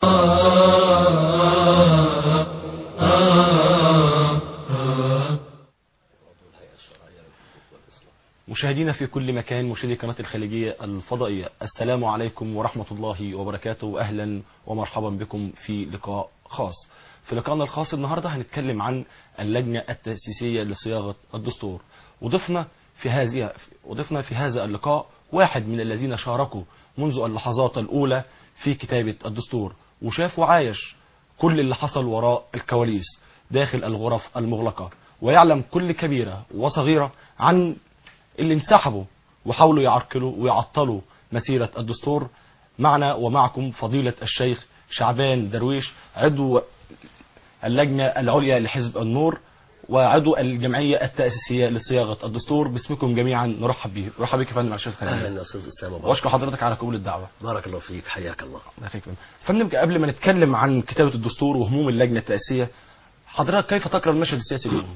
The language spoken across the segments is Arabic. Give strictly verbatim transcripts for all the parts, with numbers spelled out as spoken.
مشاهدينا في كل مكان، مشاهدي قناة الخليجية الفضائية، السلام عليكم ورحمة الله وبركاته. أهلا ومرحبا بكم في لقاء خاص. في لقاءنا الخاص النهاردة هنتكلم عن اللجنة التأسيسية لصياغة الدستور، وضفنا في هذه وضفنا في هذا اللقاء واحد من الذين شاركوا منذ اللحظات الأولى في كتابة الدستور، وشاف وعايش كل اللي حصل وراء الكواليس داخل الغرف المغلقة، ويعلم كل كبيرة وصغيرة عن اللي انسحبوا وحاولوا يعرقلوا ويعطلوا مسيرة الدستور. معنا ومعكم فضيلة الشيخ شعبان درويش، عضو اللجنة العليا لحزب النور وعضو الجمعية التأسيسية لصياغة الدستور. باسمكم جميعا نرحب به. مرحبا بك يا فندم. اهلا يا استاذ اسامه، واشكر حضرتك على قبول الدعوة. بارك الله فيك، حياك الله. فندم، قبل ما نتكلم عن كتابة الدستور وهموم اللجنة التأسيسية، حضرتك كيف تقرأ المشهد السياسي اليوم؟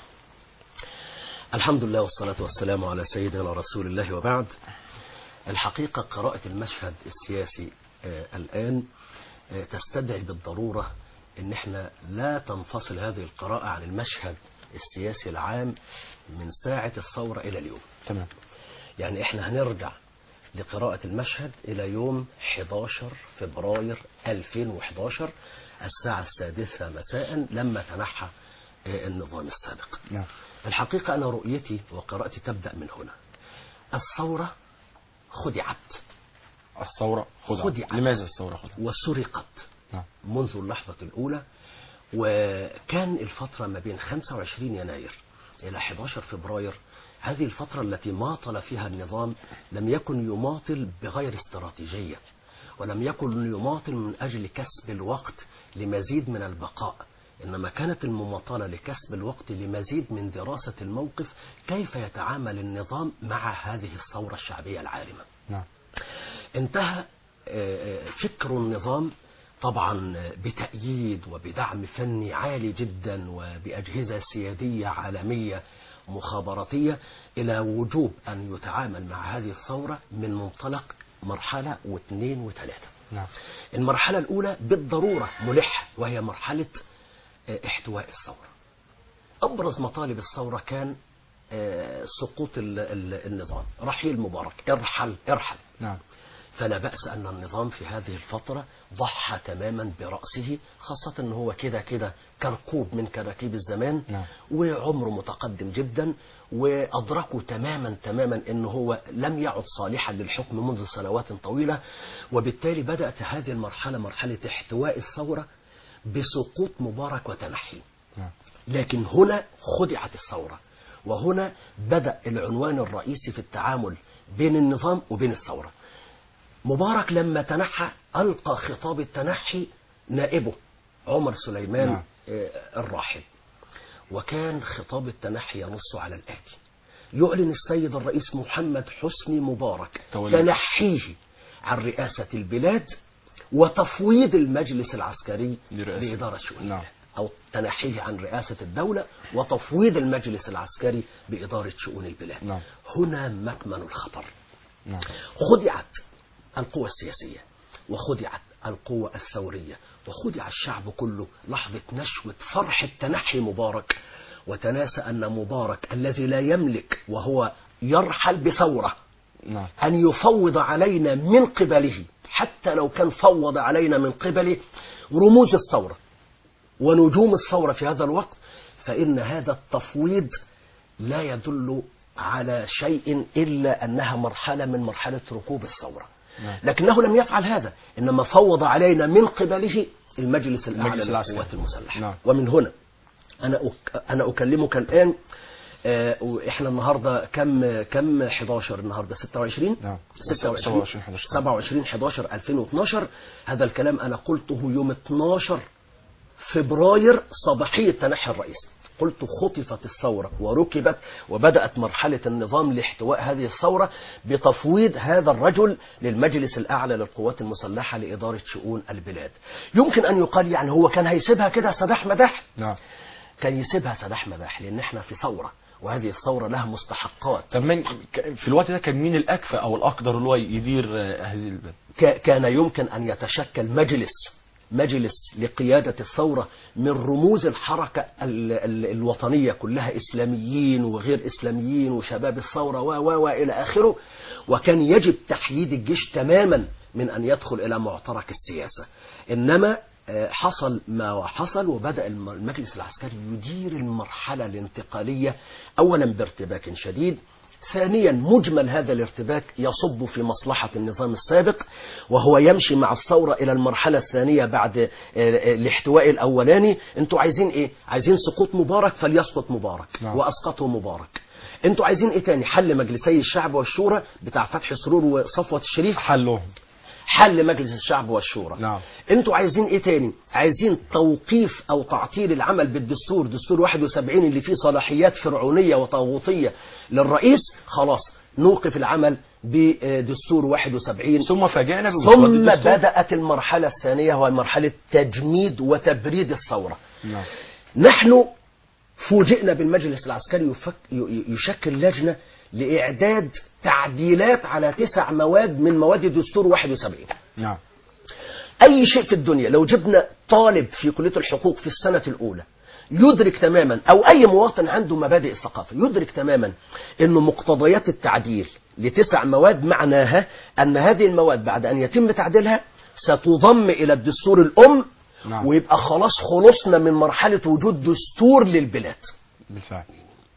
الحمد لله والصلاة والسلام على سيدنا رسول الله، وبعد. الحقيقة قراءة المشهد السياسي آه الآن آه تستدعي بالضرورة ان احنا لا تنفصل هذه القراءة عن المشهد السياسي العام من ساعة الثورة الى اليوم. تمام. يعني احنا هنرجع لقراءة المشهد الى يوم أحد عشر فبراير ألفين وأحد عشر الساعة السادسة مساء لما تنحى آه النظام السابق. نعم. الحقيقة أنا رؤيتي وقراءتي تبدأ من هنا. الثورة خدعت. الثورة خدعت. خدعت. لماذا الثورة خدعت؟ وسرقت نعم. منذ اللحظة الأولى، وكان الفترة ما بين خمسة وعشرين يناير إلى أحد عشر فبراير، هذه الفترة التي ماطل فيها النظام لم يكن يماطل بغير استراتيجية، ولم يكن يماطل من أجل كسب الوقت لمزيد من البقاء، إنما كانت المماطلة لكسب الوقت لمزيد من دراسة الموقف، كيف يتعامل النظام مع هذه الثورة الشعبية العارمة. نعم. انتهى فكر النظام طبعا بتأييد وبدعم فني عالي جدا وبأجهزة سيادية عالمية مخابراتية إلى وجوب أن يتعامل مع هذه الثورة من منطلق مرحلة واثنين وثلاثة. نعم. المرحلة الأولى بالضرورة ملحة، وهي مرحلة احتواء الثورة. أبرز مطالب الثورة كان سقوط النظام، رحيل مبارك، ارحل ارحل. نعم. فلا بأس أن النظام في هذه الفترة ضحى تماما برأسه، خاصة أنه هو كده كده كركوب من كراكيب الزمان. نعم. وعمره متقدم جدا، وأدركوا تماما تماما أنه هو لم يعد صالحا للحكم منذ سنوات طويلة، وبالتالي بدأت هذه المرحلة مرحلة احتواء الثورة بسقوط مبارك وتنحي. نعم. لكن هنا خدعت الثورة، وهنا بدأ العنوان الرئيسي في التعامل بين النظام وبين الثورة. مبارك لما تنحى ألقى خطاب التنحي نائبه عمر سليمان. نعم. الراحل، وكان خطاب التنحي ينص على الآتي: يعلن السيد الرئيس محمد حسني مبارك تولي. تنحيه عن رئاسة البلاد وتفويض المجلس العسكري بإدارة شؤون البلاد. نعم. أو تنحيه عن رئاسة الدولة وتفويض المجلس العسكري بإدارة شؤون البلاد. نعم. هنا مكمن الخطر. نعم. خدعت القوى السياسية، وخدعت القوى الثورية، وخدع الشعب كله لحظة نشوة فرحة تنحي مبارك، وتناسى أن مبارك الذي لا يملك وهو يرحل بثورة نعم. أن يفوض علينا من قبله، حتى لو كان فوض علينا من قبله رموز الثورة ونجوم الثورة في هذا الوقت، فإن هذا التفويض لا يدل على شيء إلا أنها مرحلة من مرحلة ركوب الثورة. نعم. لكنه لم يفعل هذا، إنما فوض علينا من قبله المجلس الأعلى للقوات المسلحة. نعم. ومن هنا أنا أك... أنا أكلمك الآن. آه وإحنا النهاردة كم كم أحد عشر النهاردة ستة وعشرين. نعم. ستة وعشرين سبعة وعشرين أحد عشر ألفين واثني عشر. هذا الكلام أنا قلته يوم اثني عشر فبراير صباحية تنحي الرئيس. قلت خطفت الثورة وركبت، وبدأت مرحلة النظام لاحتواء هذه الثورة بتفويض هذا الرجل للمجلس الأعلى للقوات المسلحة لإدارة شؤون البلاد. يمكن أن يقال يعني هو كان هيسيبها كده سداح مداح؟ نعم. كان يسيبها سداح مداح، لأن احنا في ثورة، وهذه الثورة لها مستحقات. طب من في الوقت ده كان مين الأكفأ أو الأقدر اللي هو يدير هذه البلد؟ كان يمكن أن يتشكل مجلس مجلس لقيادة الثورة من رموز الحركة ال ال الوطنية كلها، إسلاميين وغير إسلاميين وشباب الثورة و و وإلى آخره، وكان يجب تحييد الجيش تماما من أن يدخل إلى معترك السياسة. إنما حصل ما حصل، وبدأ المجلس العسكري يدير المرحلة الانتقالية أولا بارتباك شديد، ثانيا مجمل هذا الارتباك يصب في مصلحة النظام السابق، وهو يمشي مع الثورة إلى المرحلة الثانية بعد الاحتواء الأولاني. انتوا عايزين ايه؟ عايزين سقوط مبارك، فليسقط مبارك. نعم. وأسقطه مبارك. انتوا عايزين ايه تاني؟ حل مجلسي الشعب والشورى بتاع فتحي سرور وصفوة الشريف، حلهم حل مجلس الشعب والشورى. نعم. انتوا عايزين ايه تاني؟ عايزين توقيف او تعطيل العمل بالدستور، دستور واحد وسبعين اللي فيه صلاحيات فرعونية وطاغوتية للرئيس، خلاص نوقف العمل بدستور واحد وسبعين. ثم فاجئنا ثم بدأت المرحلة الثانية، وهي مرحلة تجميد وتبريد الثورة. نعم. نحن فوجئنا بالمجلس العسكري يفك يشكل لجنة لإعداد تعديلات على تسع مواد من مواد دستور واحد وسبعين. نعم. أي شيء في الدنيا لو جبنا طالب في كلية الحقوق في السنة الأولى يدرك تماما، أو أي مواطن عنده مبادئ الثقافة يدرك تماما أنه مقتضيات التعديل لتسع مواد معناها أن هذه المواد بعد أن يتم تعديلها ستضم إلى الدستور الأم. نعم. ويبقى خلاص خلصنا من مرحلة وجود دستور للبلاد بالفعل.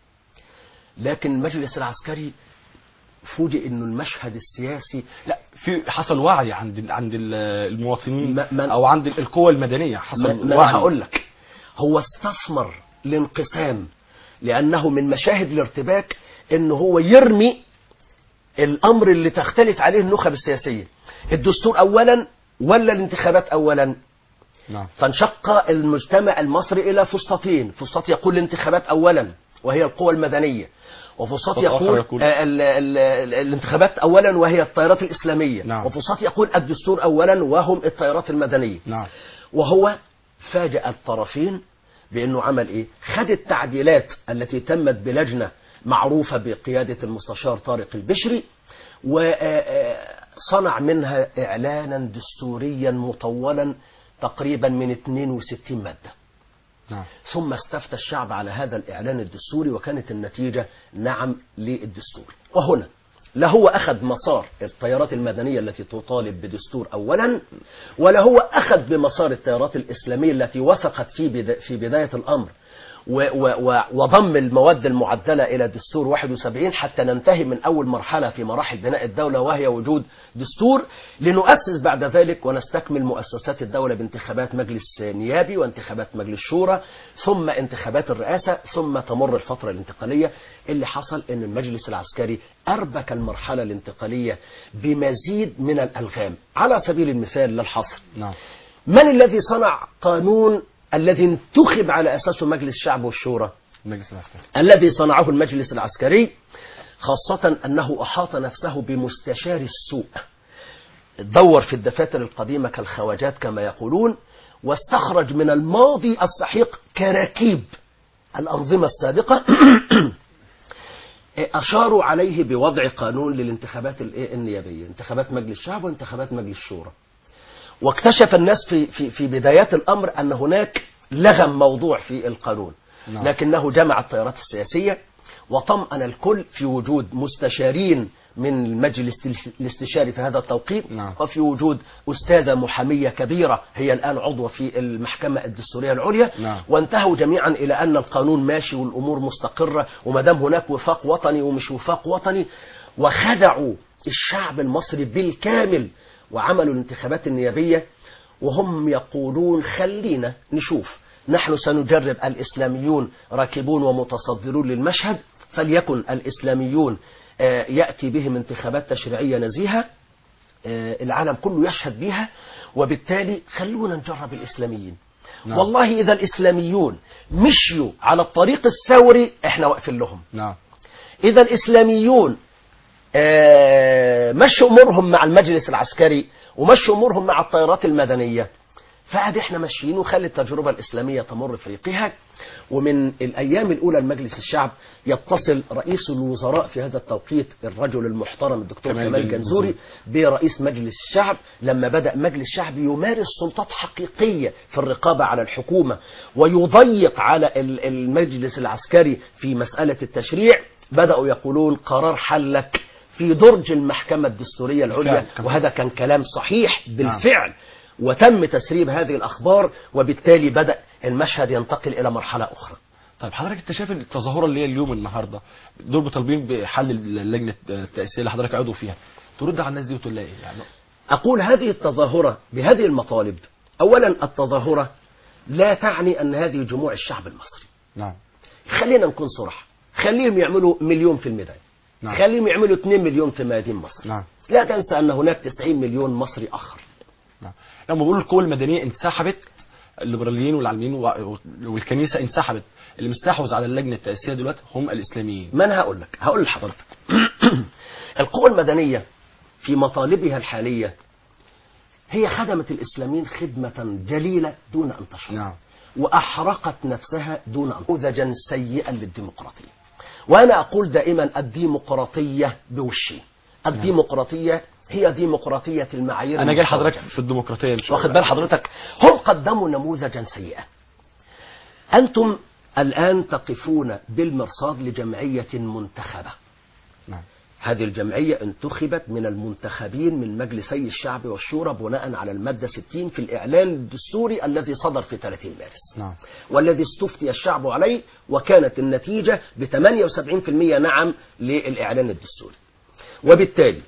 لكن المجلس العسكري فوجئ انه المشهد السياسي، لا، في حصل وعي عند عند المواطنين ما ما او عند القوى المدنيه، حصل ما وعي. هقول لك، هو استثمر الانقسام، لانه من مشاهد الارتباك انه هو يرمي الامر اللي تختلف عليه النخب السياسيه، الدستور اولا ولا الانتخابات اولا. نعم. فانشق المجتمع المصري الى فسطتين، فسطاط يقول الانتخابات اولا وهي القوى المدنية، وفسطاط يقول, يقول ال ال ال الانتخابات اولا وهي التيارات الاسلامية. نعم. وفسطاط يقول الدستور اولا وهم التيارات المدنية. نعم. وهو فاجأ الطرفين بانه عمل ايه؟ خد التعديلات التي تمت بلجنة معروفة بقيادة المستشار طارق البشري وصنع منها اعلانا دستوريا مطولا تقريبا من اثنين وستين مادة. نعم. ثم استفتى الشعب على هذا الإعلان الدستوري، وكانت النتيجة نعم للدستور. وهنا لا هو أخذ مسار التيارات المدنية التي تطالب بدستور أولا، ولا هو أخذ بمسار التيارات الإسلامية التي وثقت في في بداية الأمر وضم المواد المعدلة إلى دستور واحد وسبعين حتى ننتهي من أول مرحلة في مراحل بناء الدولة، وهي وجود دستور، لنؤسس بعد ذلك ونستكمل مؤسسات الدولة بانتخابات مجلس نيابي وانتخابات مجلس شورى ثم انتخابات الرئاسة، ثم تمر الفترة الانتقالية. اللي حصل أن المجلس العسكري أربك المرحلة الانتقالية بمزيد من الألغام. على سبيل المثال للحصر، نعم. من الذي صنع قانون الذي انتخب على أساسه مجلس الشعب والشورى؟ المجلس العسكري. الذي صنعه المجلس العسكري، خاصة أنه أحاط نفسه بمستشار السوء، دور في الدفاتر القديمة كالخواجات كما يقولون، واستخرج من الماضي السحيق كراكيب الأنظمة السابقة أشاروا عليه بوضع قانون للانتخابات النيابية، انتخابات مجلس الشعب وانتخابات مجلس الشورى. واكتشف الناس في في في بدايات الأمر أن هناك لغم موضوع في القانون. نعم. لكنه جمع التيارات السياسية وطمأن الكل في وجود مستشارين من المجلس الاستشاري في هذا التوقيت. نعم. وفي وجود أستاذة محامية كبيرة هي الآن عضوة في المحكمة الدستورية العليا. نعم. وانتهوا جميعا إلى أن القانون ماشي والأمور مستقرة، ومدام هناك وفاق وطني ومش وفاق وطني، وخدعوا الشعب المصري بالكامل وعملوا الانتخابات النيابية وهم يقولون خلينا نشوف، نحن سنجرب، الإسلاميون راكبون ومتصدرون للمشهد، فليكن الإسلاميون يأتي بهم انتخابات تشريعية نزيهة العالم كله يشهد بها، وبالتالي خلونا نجرب الإسلاميين. نعم. والله إذا الإسلاميون مشيوا على الطريق الثوري احنا واقفين لهم. نعم. إذا الإسلاميون مشوا أمورهم مع المجلس العسكري ومشوا أمورهم مع التيارات المدنية، فقعد احنا ماشيين وخلي التجربة الإسلامية تمر في ريقها. ومن الأيام الأولى لمجلس الشعب يتصل رئيس الوزراء في هذا التوقيت الرجل المحترم الدكتور كمال كمال جنزوري برئيس مجلس الشعب، لما بدأ مجلس الشعب يمارس سلطات حقيقية في الرقابة على الحكومة ويضيق على ال- المجلس العسكري في مسألة التشريع. بدأوا يقولون قرار حلك في درج المحكمة الدستورية العليا، بالفعل. وهذا كان كلام صحيح بالفعل. وتم تسريب هذه الأخبار، وبالتالي بدأ المشهد ينتقل إلى مرحلة أخرى. طيب حضرتك انت شايف التظاهره اللي هي اليوم النهارده دول مطالبين بحل اللجنه التاسيسيه اللي حضرتك عضو فيها، ترد على الناس دي وتقول لها ايه يعني؟ أقول هذه التظاهرة بهذه المطالب، أولا التظاهرة لا تعني أن هذه جموع الشعب المصري. نعم. خلينا نكون صراحة، خليهم يعملوا مليون في الميدان، نعم. خليهم يعملوا اتنين مليون في ميادين مصر. نعم. لا تنسى أن هناك تسعين مليون مصري آخر. نعم. لما بقول القوى المدنيه انسحبت، الليبراليين والعلمانيين والكنيسه انسحبت، اللي مستحوذ على اللجنه التاسيسيه دلوقتي هم الاسلاميين. ما أنا هقول لك هقول لحضرتك القوى المدنية في مطالبها الحالية هي خدمت الإسلاميين خدمة جليلة دون أن تشعر. نعم. وأحرقت نفسها دون أن نموذجا سيئا للديمقراطية. وأنا أقول دائما الديمقراطية بوشين. الديمقراطية هي ديمقراطية المعايير. انا جاي حضرتك في الديمقراطيه ان شاء الله. واخد بال حضرتك؟ هم قدموا نموذجا سيئا. أنتم الآن تقفون بالمرصاد لجمعية منتخبة. نعم. هذه الجمعية انتخبت من المنتخبين من مجلسي الشعب والشورى بناء على المادة ستين في الإعلان الدستوري الذي صدر في ثلاثين مارس. نعم. والذي استفتي الشعب عليه، وكانت النتيجة ب ثمانية وسبعين بالمئة نعم للإعلان الدستوري. وبالتالي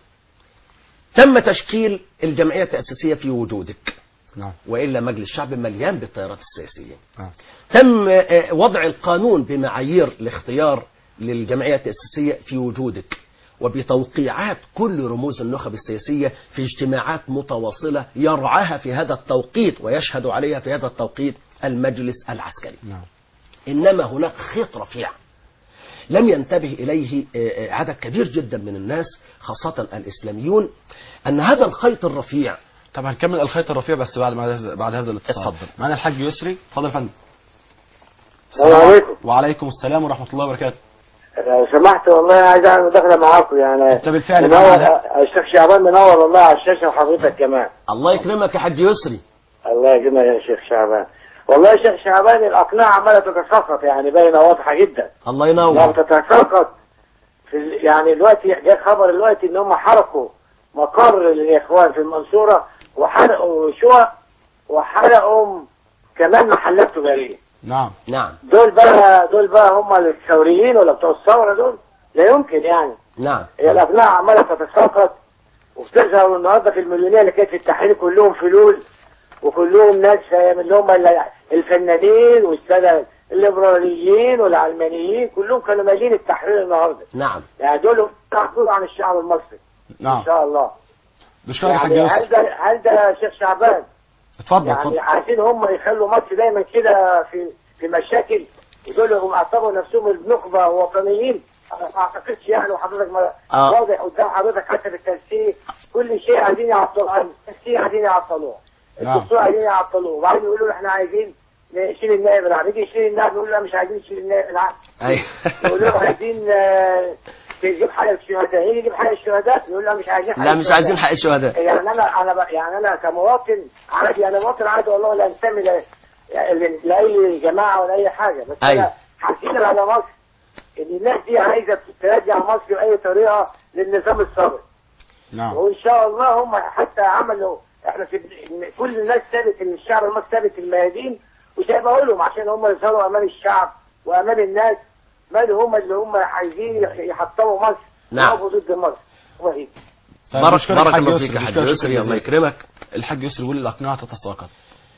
تم تشكيل الجمعية التأسيسية في وجودك. نعم. وإلا مجلس الشعب مليان بالتيارات السياسية. نعم. تم وضع القانون بمعايير الاختيار للجمعية التأسيسية في وجودك، وبتوقيعات كل رموز النخب السياسية في اجتماعات متواصلة يرعاها في هذا التوقيت ويشهد عليها في هذا التوقيت المجلس العسكري. نعم. إنما هناك خيط رفيع لم ينتبه إليه عدد كبير جدا من الناس خاصة الإسلاميون، أن هذا الخيط الرفيع. طبعا هنكمل الخيط الرفيع بس بعد بعد هذا الاتصال. اتفضل. معنا الحاج يسري. اتفضل يا فندم. السلام عليكم. وعليكم السلام ورحمه الله وبركاته. لو سمحت والله عايز اعمل مداخله معاكم يعني. انت بالفعل منور معنا. الشيخ شعبان، منور والله على الشاشه وحضرتك كمان. الله يكرمك يا حاج يسري. الله يكرمك يا شيخ شعبان. والله يا شيخ شعبان الاقناع عماله تتساقط، يعني باينه واضحه جدا. الله لما ينور. تتساقط في ال- يعني دلوقتي جاء خبر دلوقتي ان هم حرقوا مقر الاخوان في المنصوره، وحرقوا شقق، وحرقوا كمان محلات تجاريه. نعم. نعم. دول بقى دول بقى هم الثوريين ولا بتوع الثوره دول؟ لا يمكن يعني. نعم. هي الأقناع عمالة تتساقط، وبتظهر النهارده في المليونير اللي كانت في التحرير كلهم فلول، وكلهم ناس من اللي هم الفنانين والسادة الليبراليين والعلمانيين، كلهم كانوا مالين التحرير النهارده. نعم. يعني دول محفوظ عن الشعب المصري. نعم. إن شاء الله. بشكرك يا حاج يعني هل يسري. ده هل ده يا شيخ شعبان؟ اتفضل يعني اتفضل. عايزين هم يخلوا مصر دايما كده في في مشاكل، ودول هم اعتبروا نفسهم النخبه وطنيين. أنا ما اعتقدش يعني، وحضرتك ما آه. واضح قدام حضرتك حتى في التنسيق كل شيء عايزين يعطلوه، التنسيق عايزين يعطلوه، نعم. الدستور عايزين يعطلوه، وبعدين يقولوا له احنا عايزين نشيل النائب العام، يجي يشيل النائب نقول له مش عايزين نشيل النائب العام. أيوه. يقولوا له عايزين آه، تجيب حق الشهداء، يجي يجيب حق الشهداء يقول له مش عايزين حق لا مش الشهداء. عايزين حق الشهداء. يعني انا انا ب- يعني انا كمواطن عادي، انا مواطن عادي والله، لا انتمي ل- ل- لاي جماعه ولا اي حاجه، بس أيوة. انا حزين على مصر ان الناس دي عايزه ترجع مصر باي طريقه للنظام السابق. نعم. وان شاء الله هم حتى عملوا، احنا في كل الناس سابت ان الشعب المصري سابت الميادين، وسايبه لهم عشان هم يظهروا امام الشعب وامام الناس مال هم اللي هم عايزين يحطموا مصر. نعم. يقفوا ضد مصر. وهي طيب بارك بشكرك بارك حاج الله يسري. فيك يا حاج بشكرك شكرا يسري، الله جزيلا. يكرمك. الحاج يسري بيقول الاقنعه تتساقط.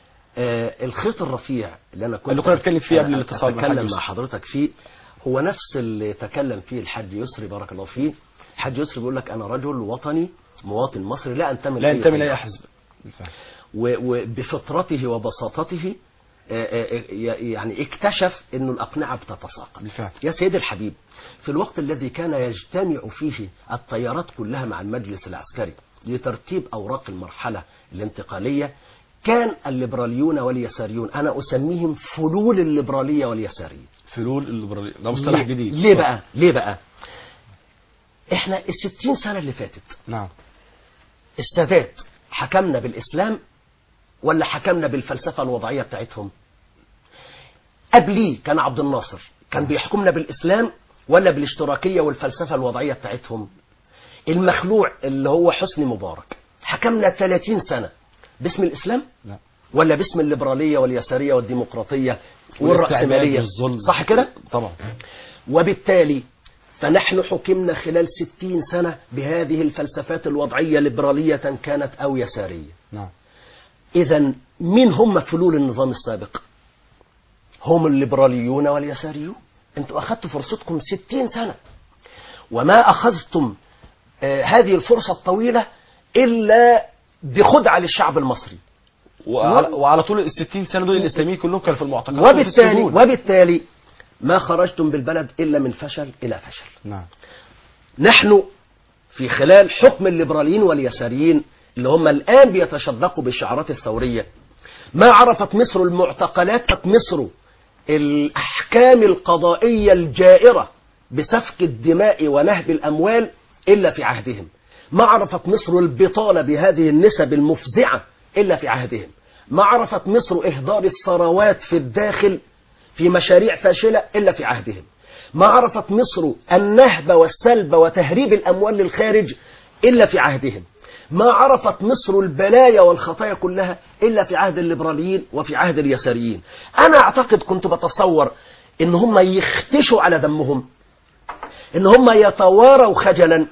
آه الخيط الرفيع اللي انا كنت اللي كنا بنتكلم فيه قبل أنا الاتصال بالحاج اتكلم يسري. مع حضرتك فيه هو نفس اللي تكلم فيه الحاج يسري بارك الله فيه. الحاج يسري بيقول لك انا رجل وطني مواطن مصري لا انتمي لا لأي ينتمي حزب. لاي حزب. بالفعل. و- وبفطرته وبساطته آه، آه، يعني اكتشف انه الاقنعه بتتساقط. بالفعل. يا سيدي الحبيب، في الوقت الذي كان يجتمع فيه التيارات كلها مع المجلس العسكري لترتيب اوراق المرحله الانتقاليه، كان الليبراليون واليساريون، أنا أسميهم فلول الليبرالية واليسارية. فلول الليبرالية ده مصطلح ليه؟ جديد. ليه بقى؟ ليه بقى؟ احنا الستين سنة اللي فاتت نعم. السادات حكمنا بالإسلام ولا حكمنا بالفلسفة الوضعية بتاعتهم؟ قبليه كان عبد الناصر كان بيحكمنا بالإسلام ولا بالاشتراكية والفلسفة الوضعية بتاعتهم؟ المخلوع اللي هو حسني مبارك حكمنا ثلاثين سنة باسم الإسلام لا. ولا باسم الليبرالية واليسارية والديمقراطية والاستعباد والرأسمالية؟ والظلم. صح كده؟ طبعا. وبالتالي فنحن حكمنا خلال ستين سنة بهذه الفلسفات الوضعية ليبرالية كانت أو يسارية. نعم. إذا مين هم فلول النظام السابق؟ هم الليبراليون واليساريون. انتوا أخذتوا فرصتكم ستين سنة وما أخذتم آه هذه الفرصة الطويلة إلا بخدعة للشعب المصري. وعلى, وعلى طول الستين سنة دول الإسلاميين كلهم كانوا في المعتقلات وفي وبالتالي السجون. وبالتالي ما خرجتم بالبلد إلا من فشل إلى فشل. نعم. نحن في خلال حكم الليبراليين واليساريين اللي هم الآن بيتشدقوا بالشعارات الثورية، ما عرفت مصر المعتقلات، مصر الأحكام القضائية الجائرة بسفك الدماء ونهب الأموال إلا في عهدهم. ما عرفت مصر البطالة بهذه النسب المفزعة إلا في عهدهم. ما عرفت مصر إهدار الثروات في الداخل في مشاريع فاشلة إلا في عهدهم. ما عرفت مصر النهب والسلب وتهريب الأموال للخارج إلا في عهدهم. ما عرفت مصر البلايا والخطايا كلها إلا في عهد الليبراليين وفي عهد اليساريين. أنا أعتقد كنت بتصور إن هم يختشوا على دمهم، إن هم يتواروا خجلا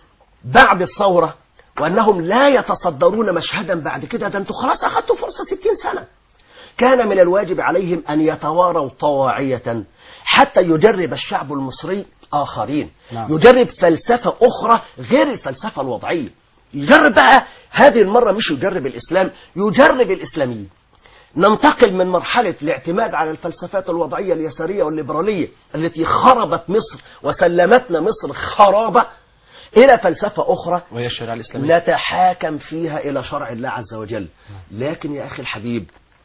بعد الثورة، وأنهم لا يتصدرون مشهدا بعد كده. ده أنتوا خلاص أخذتوا فرصة ستين سنة. كان من الواجب عليهم أن يتواروا طواعية حتى يجرب الشعب المصري آخرين. نعم. يجرب فلسفة أخرى غير الفلسفة الوضعية. يجرب بقى هذه المرة مش يجرب الإسلام، يجرب الإسلاميين. ننتقل من مرحلة الاعتماد على الفلسفات الوضعية اليسارية والليبرالية التي خربت مصر وسلمتنا مصر خرابة إلى فلسفة أخرى وهي الشريعة الإسلامية نتحاكم فيها إلى شرع الله عز وجل. لكن يا أخي الحبيب،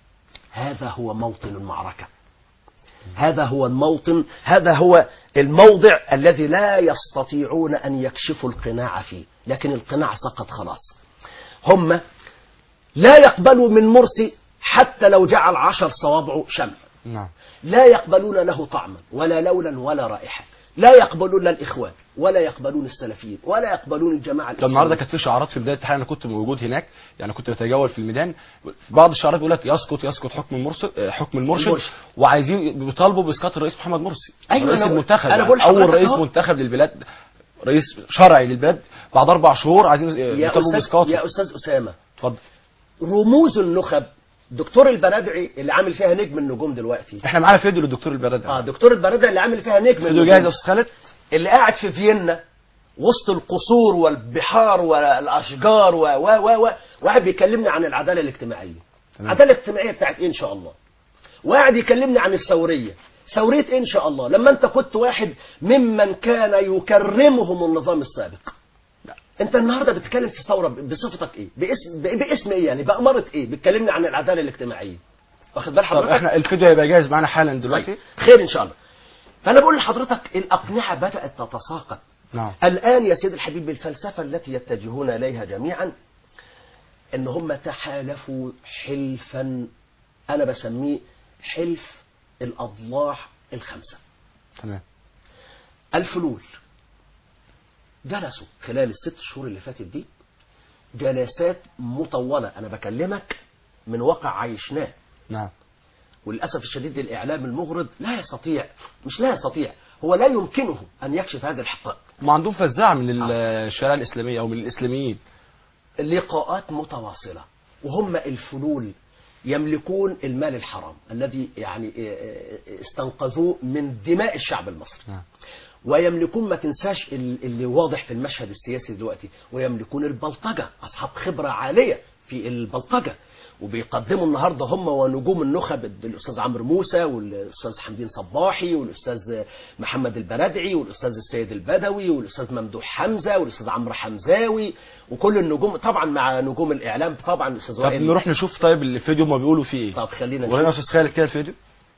هذا هو موطن المعركة. هذا هو الموطن، هذا هو الموضع الذي لا يستطيعون أن يكشفوا القناع فيه. لكن القناع سقط خلاص. هم لا يقبلوا من مرسي حتى لو جعل عشر صوابعه شمع. نعم. لا يقبلون له طعما ولا لونا ولا رائحة. لا يقبلون الإخوان ولا يقبلون السلفيين ولا يقبلون الجماعة الإسلامية. النهارده كانت في شعارات في بداية التحرير، أنا كنت موجود هناك، يعني كنت بتجول في الميدان. بعض الشعارات بيقول لك يسقط يسقط حكم المرشد، حكم المرشد, المرشد. وعايزين بيطالبوا بإسقاط الرئيس محمد مرسي. أيوة رئيس المنتخب، أنا يعني أول رئيس منتخب للبلاد، رئيس شرعي للبلاد، بعد أربع شهور عايزين يطالبوا بإسقاطه. يا أستاذ أسامة، اتفضل. رموز النخب، دكتور البرادعي اللي عامل فيها نجم النجوم دلوقتي. احنا معانا فيديو للدكتور البرادعي. اه دكتور البرادعي اللي عامل فيها نجم فيديو جاهز يا استاذ خالد؟ اللي قاعد في فيينا وسط القصور والبحار والاشجار و و و واحد بيكلمني عن العداله الاجتماعيه. العداله الاجتماعيه بتاعت ايه ان شاء الله؟ وقاعد يكلمني عن الثوريه. ثوريه ايه ان شاء الله؟ لما انت كنت واحد ممن كان يكرمهم النظام السابق. انت النهارده بتتكلم في ثوره بصفتك ايه؟ باسم باسم ايه يعني؟ بأمارة ايه؟ بتكلمني عن العداله الاجتماعيه. واخد بال حضرتك؟ طب احنا الفيديو هيبقى جاهز معانا حالا دلوقتي. طيب. خير ان شاء الله. فانا بقول لحضرتك الاقنعه بدات تتساقط. نعم. الان يا سيد الحبيب الفلسفه التي يتجهون اليها جميعا ان هم تحالفوا حلفا انا بسميه حلف الاضلاع الخمسه. تمام. الفلول جلسوا خلال الست شهور اللي فاتت دي جلسات مطولة. أنا بكلمك من واقع عايشناه. نعم. وللأسف الشديد الإعلام المغرض لا يستطيع، مش لا يستطيع، هو لا يمكنه أن يكشف هذه الحقائق. ما عندهم فزاعة من الشريعة الإسلامية أو من الإسلاميين. لقاءات متواصلة، وهم الفلول يملكون المال الحرام الذي يعني استنقذوه من دماء الشعب المصري. نعم. ويملكون، ما تنساش اللي واضح في المشهد السياسي دلوقتي، ويملكون البلطجة، أصحاب خبرة عالية في البلطجة، وبيقدموا النهارده هم ونجوم النخب الاستاذ عمرو موسى والاستاذ حمدين صباحي والاستاذ محمد البرادعي والاستاذ السيد البدوي والاستاذ ممدوح حمزه والاستاذ عمرو حمزاوي وكل النجوم طبعا مع نجوم الاعلام طبعا الاستاذ طب وائل. نروح نشوف طيب الفيديو ما بيقولوا فيه ايه. طب خلينا ورينا يا نشوف. استاذ خالد كده الفيديو.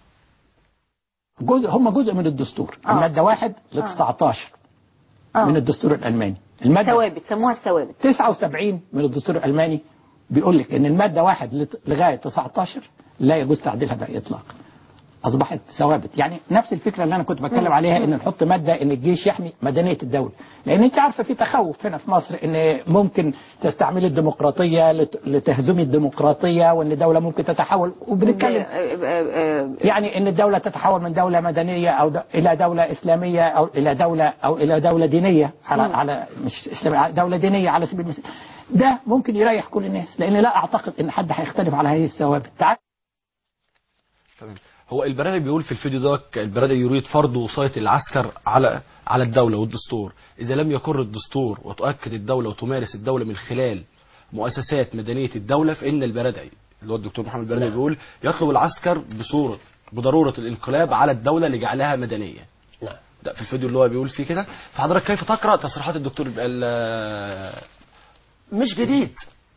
جزء هم جزء من الدستور. آه. الماده واحد ل تسعتاشر من الدستور الالماني. الماده ثوابت سموها الثوابت. تسعة وسبعين من الدستور الالماني بيقول لك ان الماده واحد لت- لغايه تسعتاشر لا يجوز تعديلها باي اطلاق. اصبحت ثوابت، يعني نفس الفكره اللي انا كنت بتكلم عليها ان نحط ماده ان الجيش يحمي مدنيه الدوله، لان انت عارفه في تخوف هنا في مصر ان ممكن تستعملي الديمقراطيه لت- لتهزمي الديمقراطيه وان دوله ممكن تتحول، وبنتكلم يعني ان الدوله تتحول من دوله مدنيه او د... الى دوله اسلاميه او الى دوله او الى دوله دينيه على مم. على مش اسلاميه، دوله دينيه على سبيل المثال. ده ممكن يريح كل الناس، لان لا اعتقد ان حد هيختلف على هذه الثوابت. تعال تمام. هو البرادعي بيقول في الفيديو ده البرادعي يريد فرض وصاية العسكر على على الدولة والدستور، إذا لم يقر الدستور وتؤكد الدولة وتمارس الدولة من خلال مؤسسات مدنية الدولة، فإن البرادعي اللي هو الدكتور محمد البرادعي بيقول يطلب العسكر بصورة بضرورة الانقلاب على الدولة لجعلها مدنية. نعم. ده في الفيديو اللي هو بيقول فيه كده. فحضرتك كيف تقرأ تصريحات الدكتور ال- مش جديد،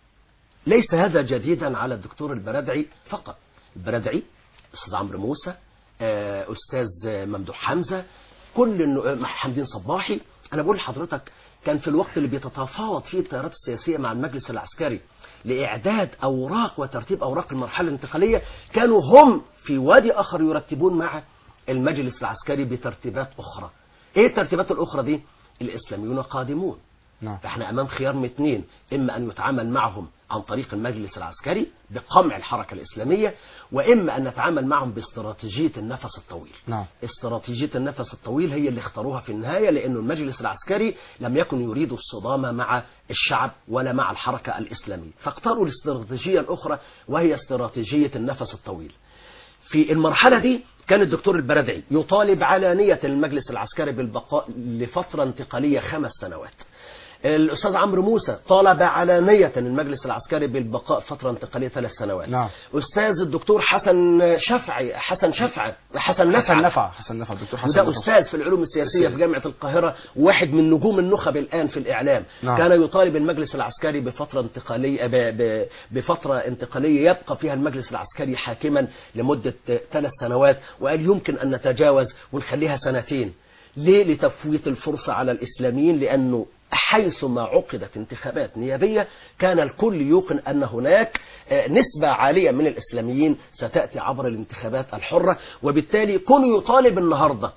ليس هذا جديدا على الدكتور البرادعي فقط. البرادعي، استاذ عمرو موسى، آه، استاذ ممدوح حمزه، كل النو- حمدين صباحي. انا بقول لحضرتك كان في الوقت اللي بيتفاوض فيه التيارات السياسيه مع المجلس العسكري لاعداد اوراق وترتيب اوراق المرحله الانتقاليه، كانوا هم في وادي اخر يرتبون مع المجلس العسكري بترتيبات اخرى. ايه الترتيبات الاخرى دي؟ الاسلاميون قادمون. نعم. فاحنا امام خيار من اثنين، اما ان يتعامل معهم عن طريق المجلس العسكري بقمع الحركه الاسلاميه، واما ان نتعامل معهم باستراتيجيه النفس الطويل. نعم. استراتيجيه النفس الطويل هي اللي اختاروها في النهايه، لانه المجلس العسكري لم يكن يريد الصدام مع الشعب ولا مع الحركه الاسلاميه، فاختاروا الاستراتيجيه الاخرى وهي استراتيجيه النفس الطويل. في المرحلة دي كان الدكتور البرادعي يطالب علانية المجلس العسكري بالبقاء لفترة انتقالية خمس سنوات. الأستاذ عمرو موسى طالب علانية المجلس العسكري بالبقاء فترة انتقالية ثلاث سنوات. نعم. أستاذ الدكتور حسن شفعي حسن شفعة حسن نفع حسن نفع حسن نفع الدكتور حسن وده نفع. أستاذ في العلوم السياسية في جامعة القاهرة، واحد من نجوم النخب الآن في الإعلام. نعم. كان يطالب المجلس العسكري بفترة انتقالية ب... ب... بفترة انتقالية يبقى فيها المجلس العسكري حاكما لمدة ثلاث سنوات، وقال يمكن أن نتجاوز ونخليها سنتين. ليه؟ لتفويت الفرصة على الإسلاميين، لأنه حيثما عقدت انتخابات نيابية كان الكل يوقن أن هناك نسبة عالية من الإسلاميين ستأتي عبر الانتخابات الحرة، وبالتالي كونه يطالب النهاردة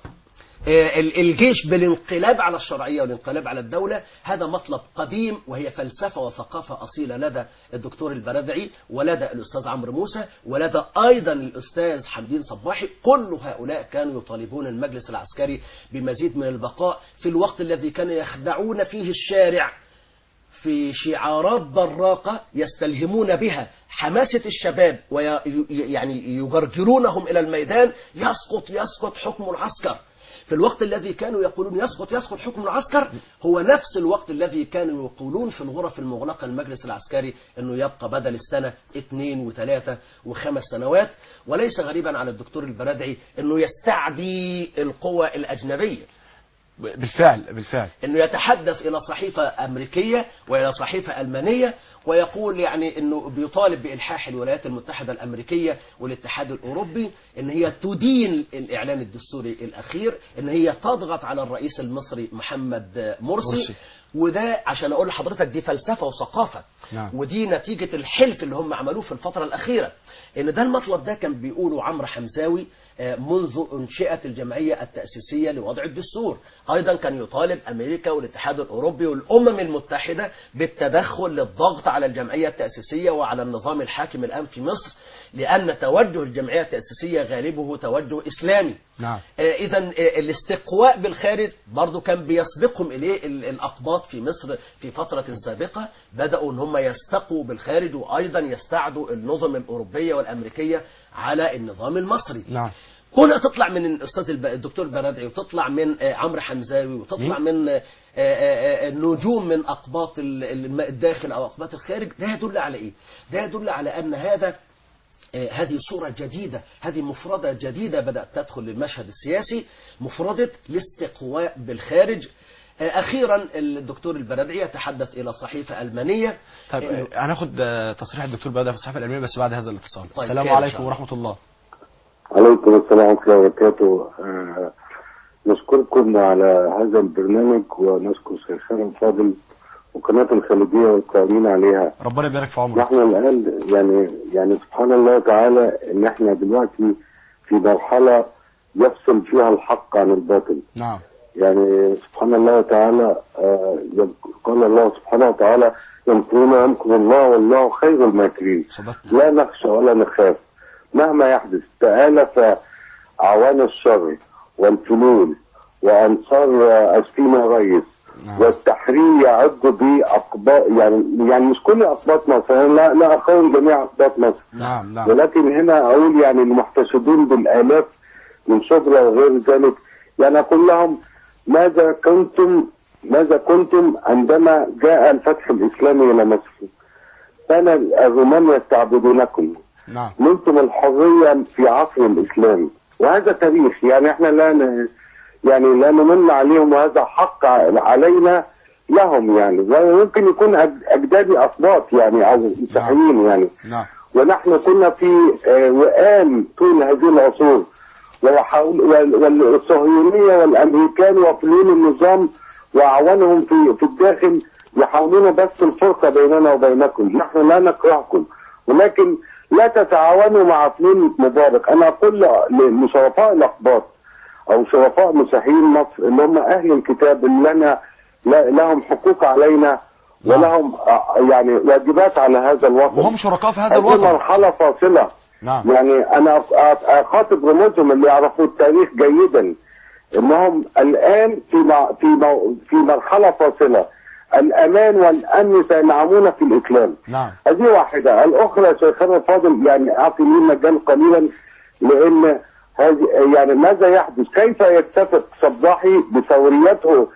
الجيش بالانقلاب على الشرعية والانقلاب على الدولة، هذا مطلب قديم، وهي فلسفة وثقافة أصيلة لدى الدكتور البرادعي ولدى الأستاذ عمرو موسى ولدى أيضا الأستاذ حمدين صباحي. كل هؤلاء كانوا يطالبون المجلس العسكري بمزيد من البقاء في الوقت الذي كانوا يخدعون فيه الشارع في شعارات براقة يستلهمون بها حماسة الشباب ويعني يجرجرونهم إلى الميدان. يسقط يسقط حكم العسكر. في الوقت الذي كانوا يقولون يسقط يسقط حكم العسكر هو نفس الوقت الذي كانوا يقولون في الغرف المغلقة المجلس العسكري أنه يبقى بدل السنة اثنين وثلاثة وخمس سنوات. وليس غريبا على الدكتور البرادعي أنه يستعدي القوى الأجنبية، بالفعل بالفعل انه يتحدث الى صحيفه امريكيه والى صحيفه المانيه ويقول يعني انه بيطالب بالحاح الولايات المتحده الامريكيه والاتحاد الاوروبي ان هي تدين الاعلان الدستوري الاخير، ان هي تضغط على الرئيس المصري محمد مرسي, مرسي. وده عشان اقول لحضرتك دي فلسفه وثقافه. نعم. ودي نتيجه الحلف اللي هم عملوه في الفتره الاخيره، ان ده المطلب ده كان بيقوله عمرو حمزاوي منذ انشئت الجمعيه التاسيسيه لوضع الدستور. ايضا كان يطالب امريكا والاتحاد الاوروبي والامم المتحده بالتدخل للضغط على الجمعيه التاسيسيه وعلى النظام الحاكم الان في مصر، لان توجه الجمعيه التاسيسيه غالبه توجه اسلامي. نعم. اذا الاستقواء بالخارج برضو كان بيسبقهم اليه الاقباط في مصر في فتره سابقه، بداوا ان هم يستقوا بالخارج وايضا يستعدوا النظم الاوروبيه والامريكيه على النظام المصري. نعم. هنا تطلع من الاستاذ الدكتور البرادعي وتطلع من عمرو حمزاوي وتطلع من نجوم من أقباط الداخل أو أقباط الخارج. ده يدل على إيه؟ ده يدل على أن هذا هذه صورة جديدة، هذه مفردة جديدة بدأت تدخل للمشهد السياسي، مفردة الاستقواء بالخارج. أخيرا الدكتور البرادعي يتحدث إلى صحيفة ألمانية. طيب هناخد تصريح الدكتور البرادعي في الصحيفة الألمانية بس بعد هذا الاتصال. طيب السلام عليكم ورحمة الله. عليكم السلام ورحمة الله وبركاته. آه نشكركم على هذا البرنامج ونشكر شيخنا الفاضل وقناة الخليجية والقائمين عليها. ربنا يبارك في عمرك. نحن الآن يعني يعني سبحان الله تعالى إن احنا دلوقتي في مرحلة يفصل فيها الحق عن الباطل. نعم. يعني سبحان الله تعالى آه قال الله سبحانه وتعالى يمكرون يمكر الله والله خير الماكرين. لا نخشى ولا نخاف مهما يحدث. تآلف أعوان الشر والفلول وأنصار أسفينة ريس نعم. والتحرير يعد بأقباط يعني يعني مش كل أقباط مصر، لا لا أخون جميع أقباط مصر نعم نعم. ولكن هنا أقول يعني المحتشدون بالآلاف من شبرا وغير ذلك، يعني أقول لهم ماذا كنتم ماذا كنتم عندما جاء الفتح الإسلامي إلى مصر؟ كان الرومان يستعبدونكم. نعم. نلتم الحرية في عصر الإسلام وهذا تاريخ، يعني احنا لا ن... يعني لا نمن عليهم وهذا حق علينا لهم، يعني ممكن يكون أجدادي أصباط يعني أو مسيحيين نعم. يعني نعم. ونحن كنا في وئام طول هذه العصور والصهيونية والأمريكان وفلول النظام وأعوانهم في في الداخل يحاولون بس الفرقة بيننا وبينكم. نحن لا نكرهكم ولكن لا تتعاونوا مع فلول مبارك. أنا أقول لشرفاء الأقباط أو شرفاء مسيحيين مصر اللي هم أهل الكتاب اللي لنا لهم حقوق علينا ولهم يعني واجبات على هذا الوطن وهم شركاء في هذا الوطن. مرحلة فاصلة. نعم. يعني أنا أخاطب رموزهم اللي يعرفوا التاريخ جيدا إنهم الآن في في في مرحلة فاصلة. الأمان والأمن سينعمون في الإسلام. نعم. هذه واحدة. الأخرى شيخنا الفاضل يعني أعطي لي مجال قليلا لأن هذه يعني ماذا يحدث؟ كيف يتفق صباحي بثوريته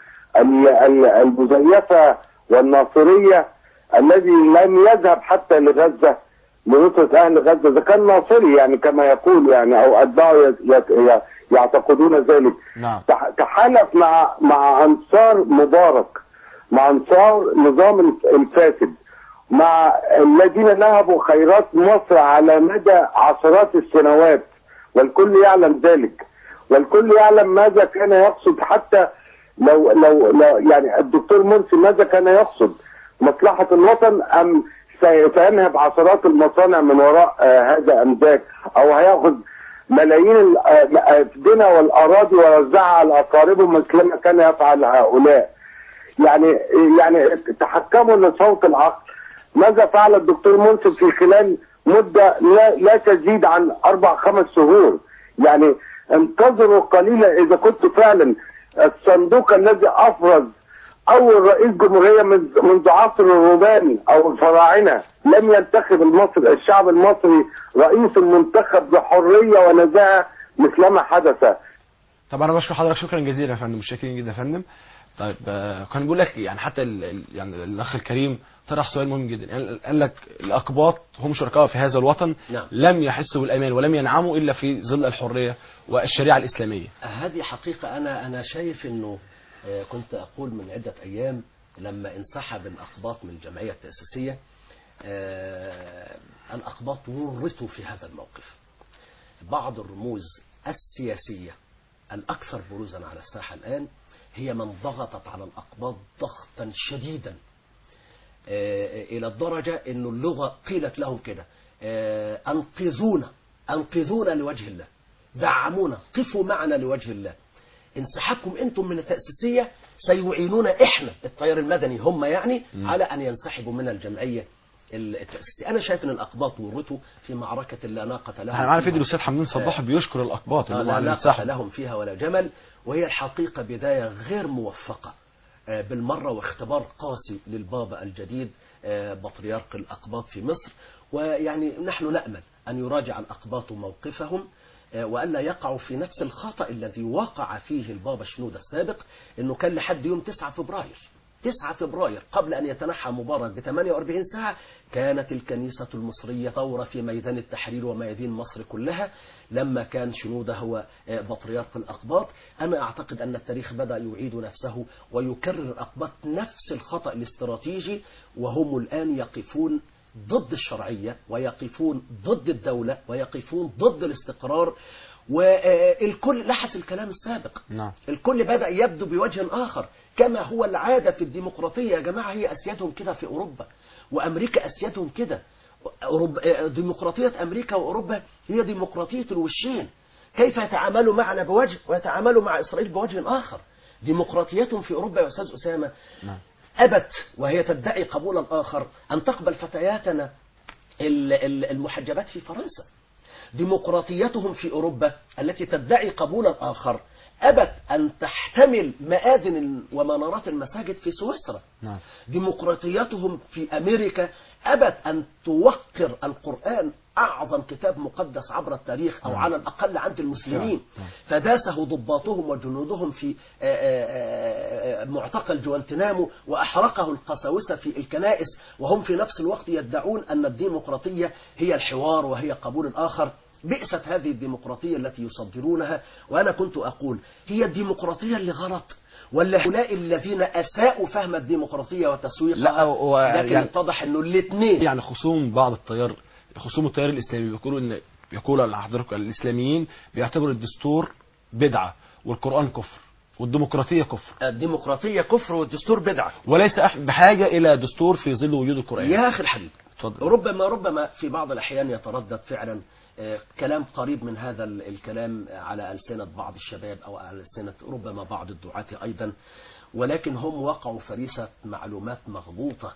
المزيفة والناصرية الذي لم يذهب حتى لغزة لنصرة أهل غزة؟ إذا كان ناصري يعني كما يقول يعني أو أتباعه يعتقدون ذلك. نعم. تحالف مع مع أنصار مبارك، مع أنصار نظام الفاسد، مع الذين نهبوا خيرات مصر على مدى عشرات السنوات والكل يعلم ذلك والكل يعلم ماذا كان يقصد. حتى لو لو, لو يعني الدكتور مرسي ماذا كان يقصد؟ مصلحة الوطن أم سينهب عشرات المصانع من وراء آه هذا أم ذاك، أو هياخذ ملايين الدنا والأراضي ويوزعها على أقاربه مثل ما كان يفعل هؤلاء. يعني يعني تحكموا لصوت العقل. ماذا فعل الدكتور منصف في خلال مدة لا, لا تزيد عن أربع خمس شهور؟ يعني انتظروا قليلا. إذا كنت فعلا الصندوق الذي أفرز أول رئيس جمهورية منذ عصر الرومان أو الفراعنة لم ينتخب المصري الشعب المصري رئيس منتخب بحرية ونزاهة مثلما حدث. طب أنا بشكر حضرتك شكرا جزيلا يا فندم، متشكرين جدا يا فندم. طيب كان بيقول لك يعني حتى ال يعني الاخ الكريم طرح سؤال مهم جدا، يعني قال لك الاقباط هم شركاء في هذا الوطن. نعم. لم يحسوا بالامان ولم ينعموا الا في ظل الحريه والشريعه الاسلاميه. هذه حقيقه. انا انا شايف انه كنت اقول من عده ايام لما انسحب الاقباط من الجمعيه التاسيسيه الاقباط ورطوا في هذا الموقف. بعض الرموز السياسيه الاكثر بروزا على الساحه الان هي من ضغطت على الأقباط ضغطا شديدا إلى الدرجة أن اللغة قيلت لهم كده أنقذونا أنقذونا لوجه الله، دعمونا، قفوا معنا لوجه الله. انسحابكم أنتم من التأسيسية سيعينونا إحنا التيار المدني هم يعني م. على أن ينسحبوا من الجمعية التأسيسية. أنا شايف أن الأقباط ورطوا في معركة لا ناقة لهم. أنا عارف فيديو الأستاذ حمدين صباح بيشكر الأقباط اللي لا ناقة لهم فيها ولا جمل، وهي الحقيقة بداية غير موفقة بالمرة واختبار قاسي للبابا الجديد بطريرك الأقباط في مصر. ويعني نحن نأمل أن يراجع الأقباط موقفهم وألا يقعوا في نفس الخطأ الذي وقع فيه البابا شنودة السابق، أنه كان لحد يوم تسعة فبراير تسعة فبراير قبل أن يتنحى مبارك ب ثمانية وأربعين ساعة كانت الكنيسة المصرية ثورة في ميدان التحرير وميادين مصر كلها لما كان شنودة هو بطريرك الأقباط. أنا أعتقد أن التاريخ بدأ يعيد نفسه ويكرر الأقباط نفس الخطأ الاستراتيجي، وهم الآن يقفون ضد الشرعية ويقفون ضد الدولة ويقفون ضد الاستقرار. والكل لحس الكلام السابق. نعم. الكل بدأ يبدو بوجه آخر كما هو العادة في الديمقراطية. يا جماعة هي أسيادهم كده في أوروبا وأمريكا أسيادهم كده. ديمقراطية أمريكا وأوروبا هي ديمقراطية الوشين، كيف يتعاملوا معنا بوجه ويتعاملوا مع إسرائيل بوجه آخر. ديمقراطيتهم في أوروبا يا أستاذ أسامة نعم. أبت وهي تدعي قبول الآخر أن تقبل فتياتنا المحجبات في فرنسا. ديمقراطيتهم في أوروبا التي تدعي قبول الآخر أبت أن تحتمل مآذن ومنارات المساجد في سويسرا. نعم. ديمقراطيتهم في أمريكا أبت أن توقر القرآن أعظم كتاب مقدس عبر التاريخ أو نعم. على الأقل عند المسلمين. نعم. فداسه ضباطهم وجنودهم في معتقل جوانتنامو وأحرقه القساوسة في الكنائس، وهم في نفس الوقت يدعون أن الديمقراطية هي الحوار وهي قبول الآخر. بئست هذه الديمقراطية التي يصدرونها. وأنا كنت أقول هي الديمقراطية اللي غلط ولا هؤلاء الذين أساءوا فهم الديمقراطية وتسويقها؟ لا و... لكن يعني اتضح أنه الاثنين يعني خصوم بعض التيار خصوم التيار الإسلامي بيقولوا إن يقول على حضرتك الإسلاميين بيعتبروا الدستور بدعة والقرآن كفر والديمقراطية كفر. الديمقراطية كفر والدستور بدعة، وليس بحاجة إلى دستور في ظل وجود القرآن. يا أخي الحبيب. اتفضل. ربما ربما في بعض الأحيان يتردد فعلا كلام قريب من هذا الكلام على ألسنة بعض الشباب أو على ألسنة ربما بعض الدعاة أيضا، ولكن هم وقعوا فريسة معلومات مغلوطة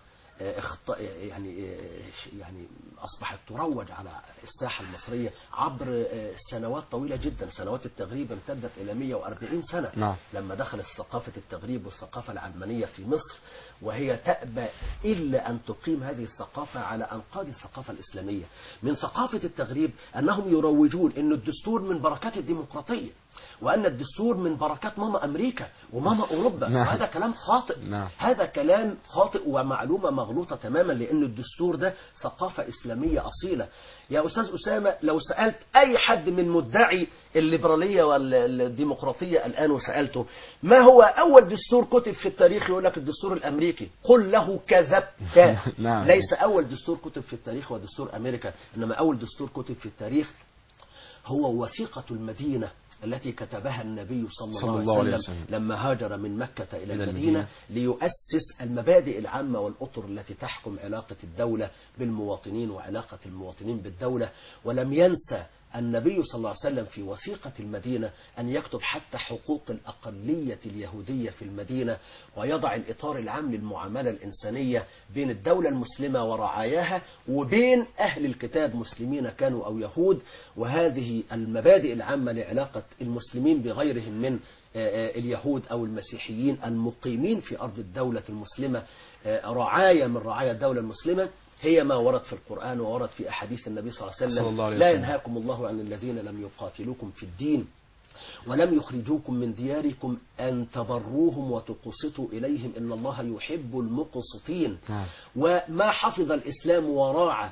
يعني يعني أصبحت تروج على الساحة المصرية عبر سنوات طويلة جدا. سنوات التغريب امتدت إلى مئة وأربعين سنة. نعم. لما دخلت ثقافة التغريب والثقافة العلمانية في مصر، وهي تأبى إلا أن تقيم هذه الثقافة على أنقاض الثقافة الإسلامية. من ثقافة التغريب أنهم يروجون أن الدستور من بركات الديمقراطية وأن الدستور من بركات ماما أمريكا وماما أوروبا. نعم. وهذا كلام خاطئ. نعم. هذا كلام خاطئ ومعلومة مغلوطة تماما، لأن الدستور ده ثقافة إسلامية أصيلة. يا أستاذ أسامة لو سألت أي حد من مدعي الليبرالية والديمقراطية الآن وسألته ما هو أول دستور كتب في التاريخ، يقول لك الدستور الأمريكي. قل له كذبت. نعم. ليس أول دستور كتب في التاريخ هو دستور أمريكا، إنما أول دستور كتب في التاريخ هو وثيقة المدينة التي كتبها النبي صلى, صلى الله عليه وسلم, وسلم لما هاجر من مكة إلى المدينة ليؤسس المبادئ العامة والأطر التي تحكم علاقة الدولة بالمواطنين وعلاقة المواطنين بالدولة. ولم ينسى النبي صلى الله عليه وسلم في وثيقة المدينة أن يكتب حتى حقوق الأقلية اليهودية في المدينة، ويضع الإطار العام للمعاملة الإنسانية بين الدولة المسلمة ورعاياها وبين أهل الكتاب مسلمين كانوا أو يهود. وهذه المبادئ العامة لعلاقة المسلمين بغيرهم من اليهود أو المسيحيين المقيمين في أرض الدولة المسلمة رعاية من رعايا الدولة المسلمة هي ما ورد في القرآن وورد في أحاديث النبي صلى الله عليه وسلم. الله عليه لا وسلم. ينهاكم الله عن الذين لم يقاتلوكم في الدين ولم يخرجوكم من دياركم أن تبروهم وتقسطوا إليهم إن الله يحب المقسطين. نعم. وما حفظ الإسلام وراعى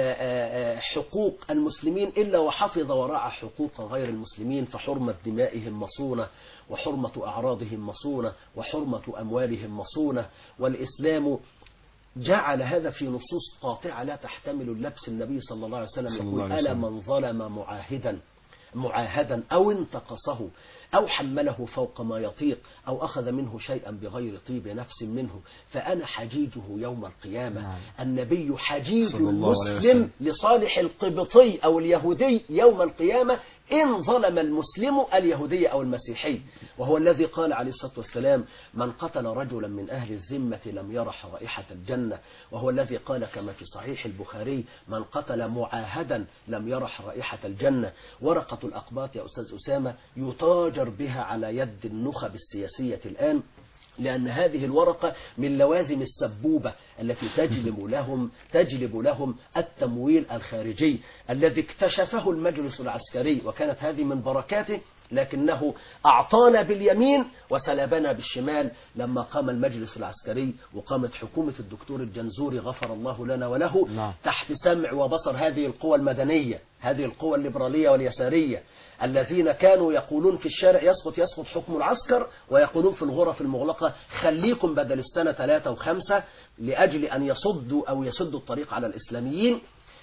حقوق المسلمين إلا وحفظ وراعى حقوق غير المسلمين، فحرمة دمائهم مصونة وحرمة أعراضهم مصونة وحرمة أموالهم مصونة. والإسلام جعل هذا في نصوص قاطعة لا تحتمل اللبس. النبي صلى الله عليه وسلم يقول ألا من ظلم معاهدا معاهدا أو انتقصه أو حمله فوق ما يطيق أو أخذ منه شيئا بغير طيب نفس منه فأنا حجيجه يوم القيامة. نعم. النبي حجيج صلى الله عليه المسلم وسلم. لصالح القبطي أو اليهودي يوم القيامة إن ظلم المسلم اليهودي أو المسيحي. وهو الذي قال عليه الصلاة والسلام من قتل رجلا من أهل الذمة لم يرح رائحة الجنة. وهو الذي قال كما في صحيح البخاري من قتل معاهدا لم يرح رائحة الجنة. ورقة الأقباط يا أستاذ أسامة يتاجر بها على يد النخب السياسية الآن لأن هذه الورقة من لوازم السبوبة التي تجلب لهم تجلب لهم التمويل الخارجي الذي اكتشفه المجلس العسكري، وكانت هذه من بركاته، لكنه أعطانا باليمين وسلبنا بالشمال لما قام المجلس العسكري وقامت حكومة الدكتور الجنزوري غفر الله لنا وله نعم. تحت سمع وبصر هذه القوى المدنية، هذه القوى الليبرالية واليسارية، الذين كانوا يقولون في الشارع يسقط يسقط حكم العسكر، ويقولون في الغرف المغلقة خليكم بدل السنة ثلاثة وخمسة لأجل أن يصدوا أو يسدوا الطريق على الإسلاميين.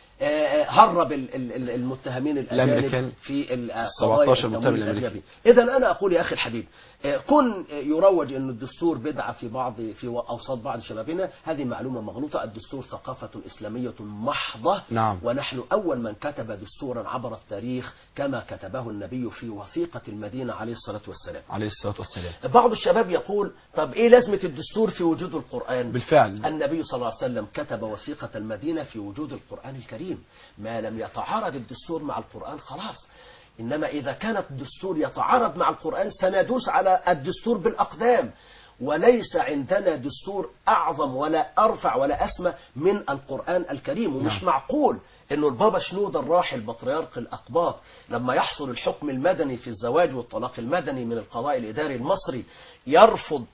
هرب المتهمين الأجانب في القضايا التمويل الأجنبي. إذا أنا أقول يا أخي الحبيب، كن يروج أن الدستور بدعة في بعض في أوساط بعض شبابنا، هذه معلومة مغلوطة. الدستور ثقافة إسلامية محضة. نعم. ونحن أول من كتب دستورا عبر التاريخ كما كتبه النبي في وثيقة المدينة عليه الصلاة والسلام. عليه الصلاة والسلام. بعض الشباب يقول طب إيه لازمة الدستور في وجود القرآن؟ بالفعل النبي صلى الله عليه وسلم كتب وثيقة المدينة في وجود القرآن الكريم. ما لم يتعارض الدستور مع القرآن خلاص. إنما إذا كانت الدستور يتعارض مع القرآن سندوس على الدستور بالأقدام. وليس عندنا دستور أعظم ولا أرفع ولا أسمى من القرآن الكريم. ومش نعم. معقول إنه البابا شنودة الراحل بطريرك الأقباط لما يحصل الحكم المدني في الزواج والطلاق المدني من القضاء الإداري المصري يرفض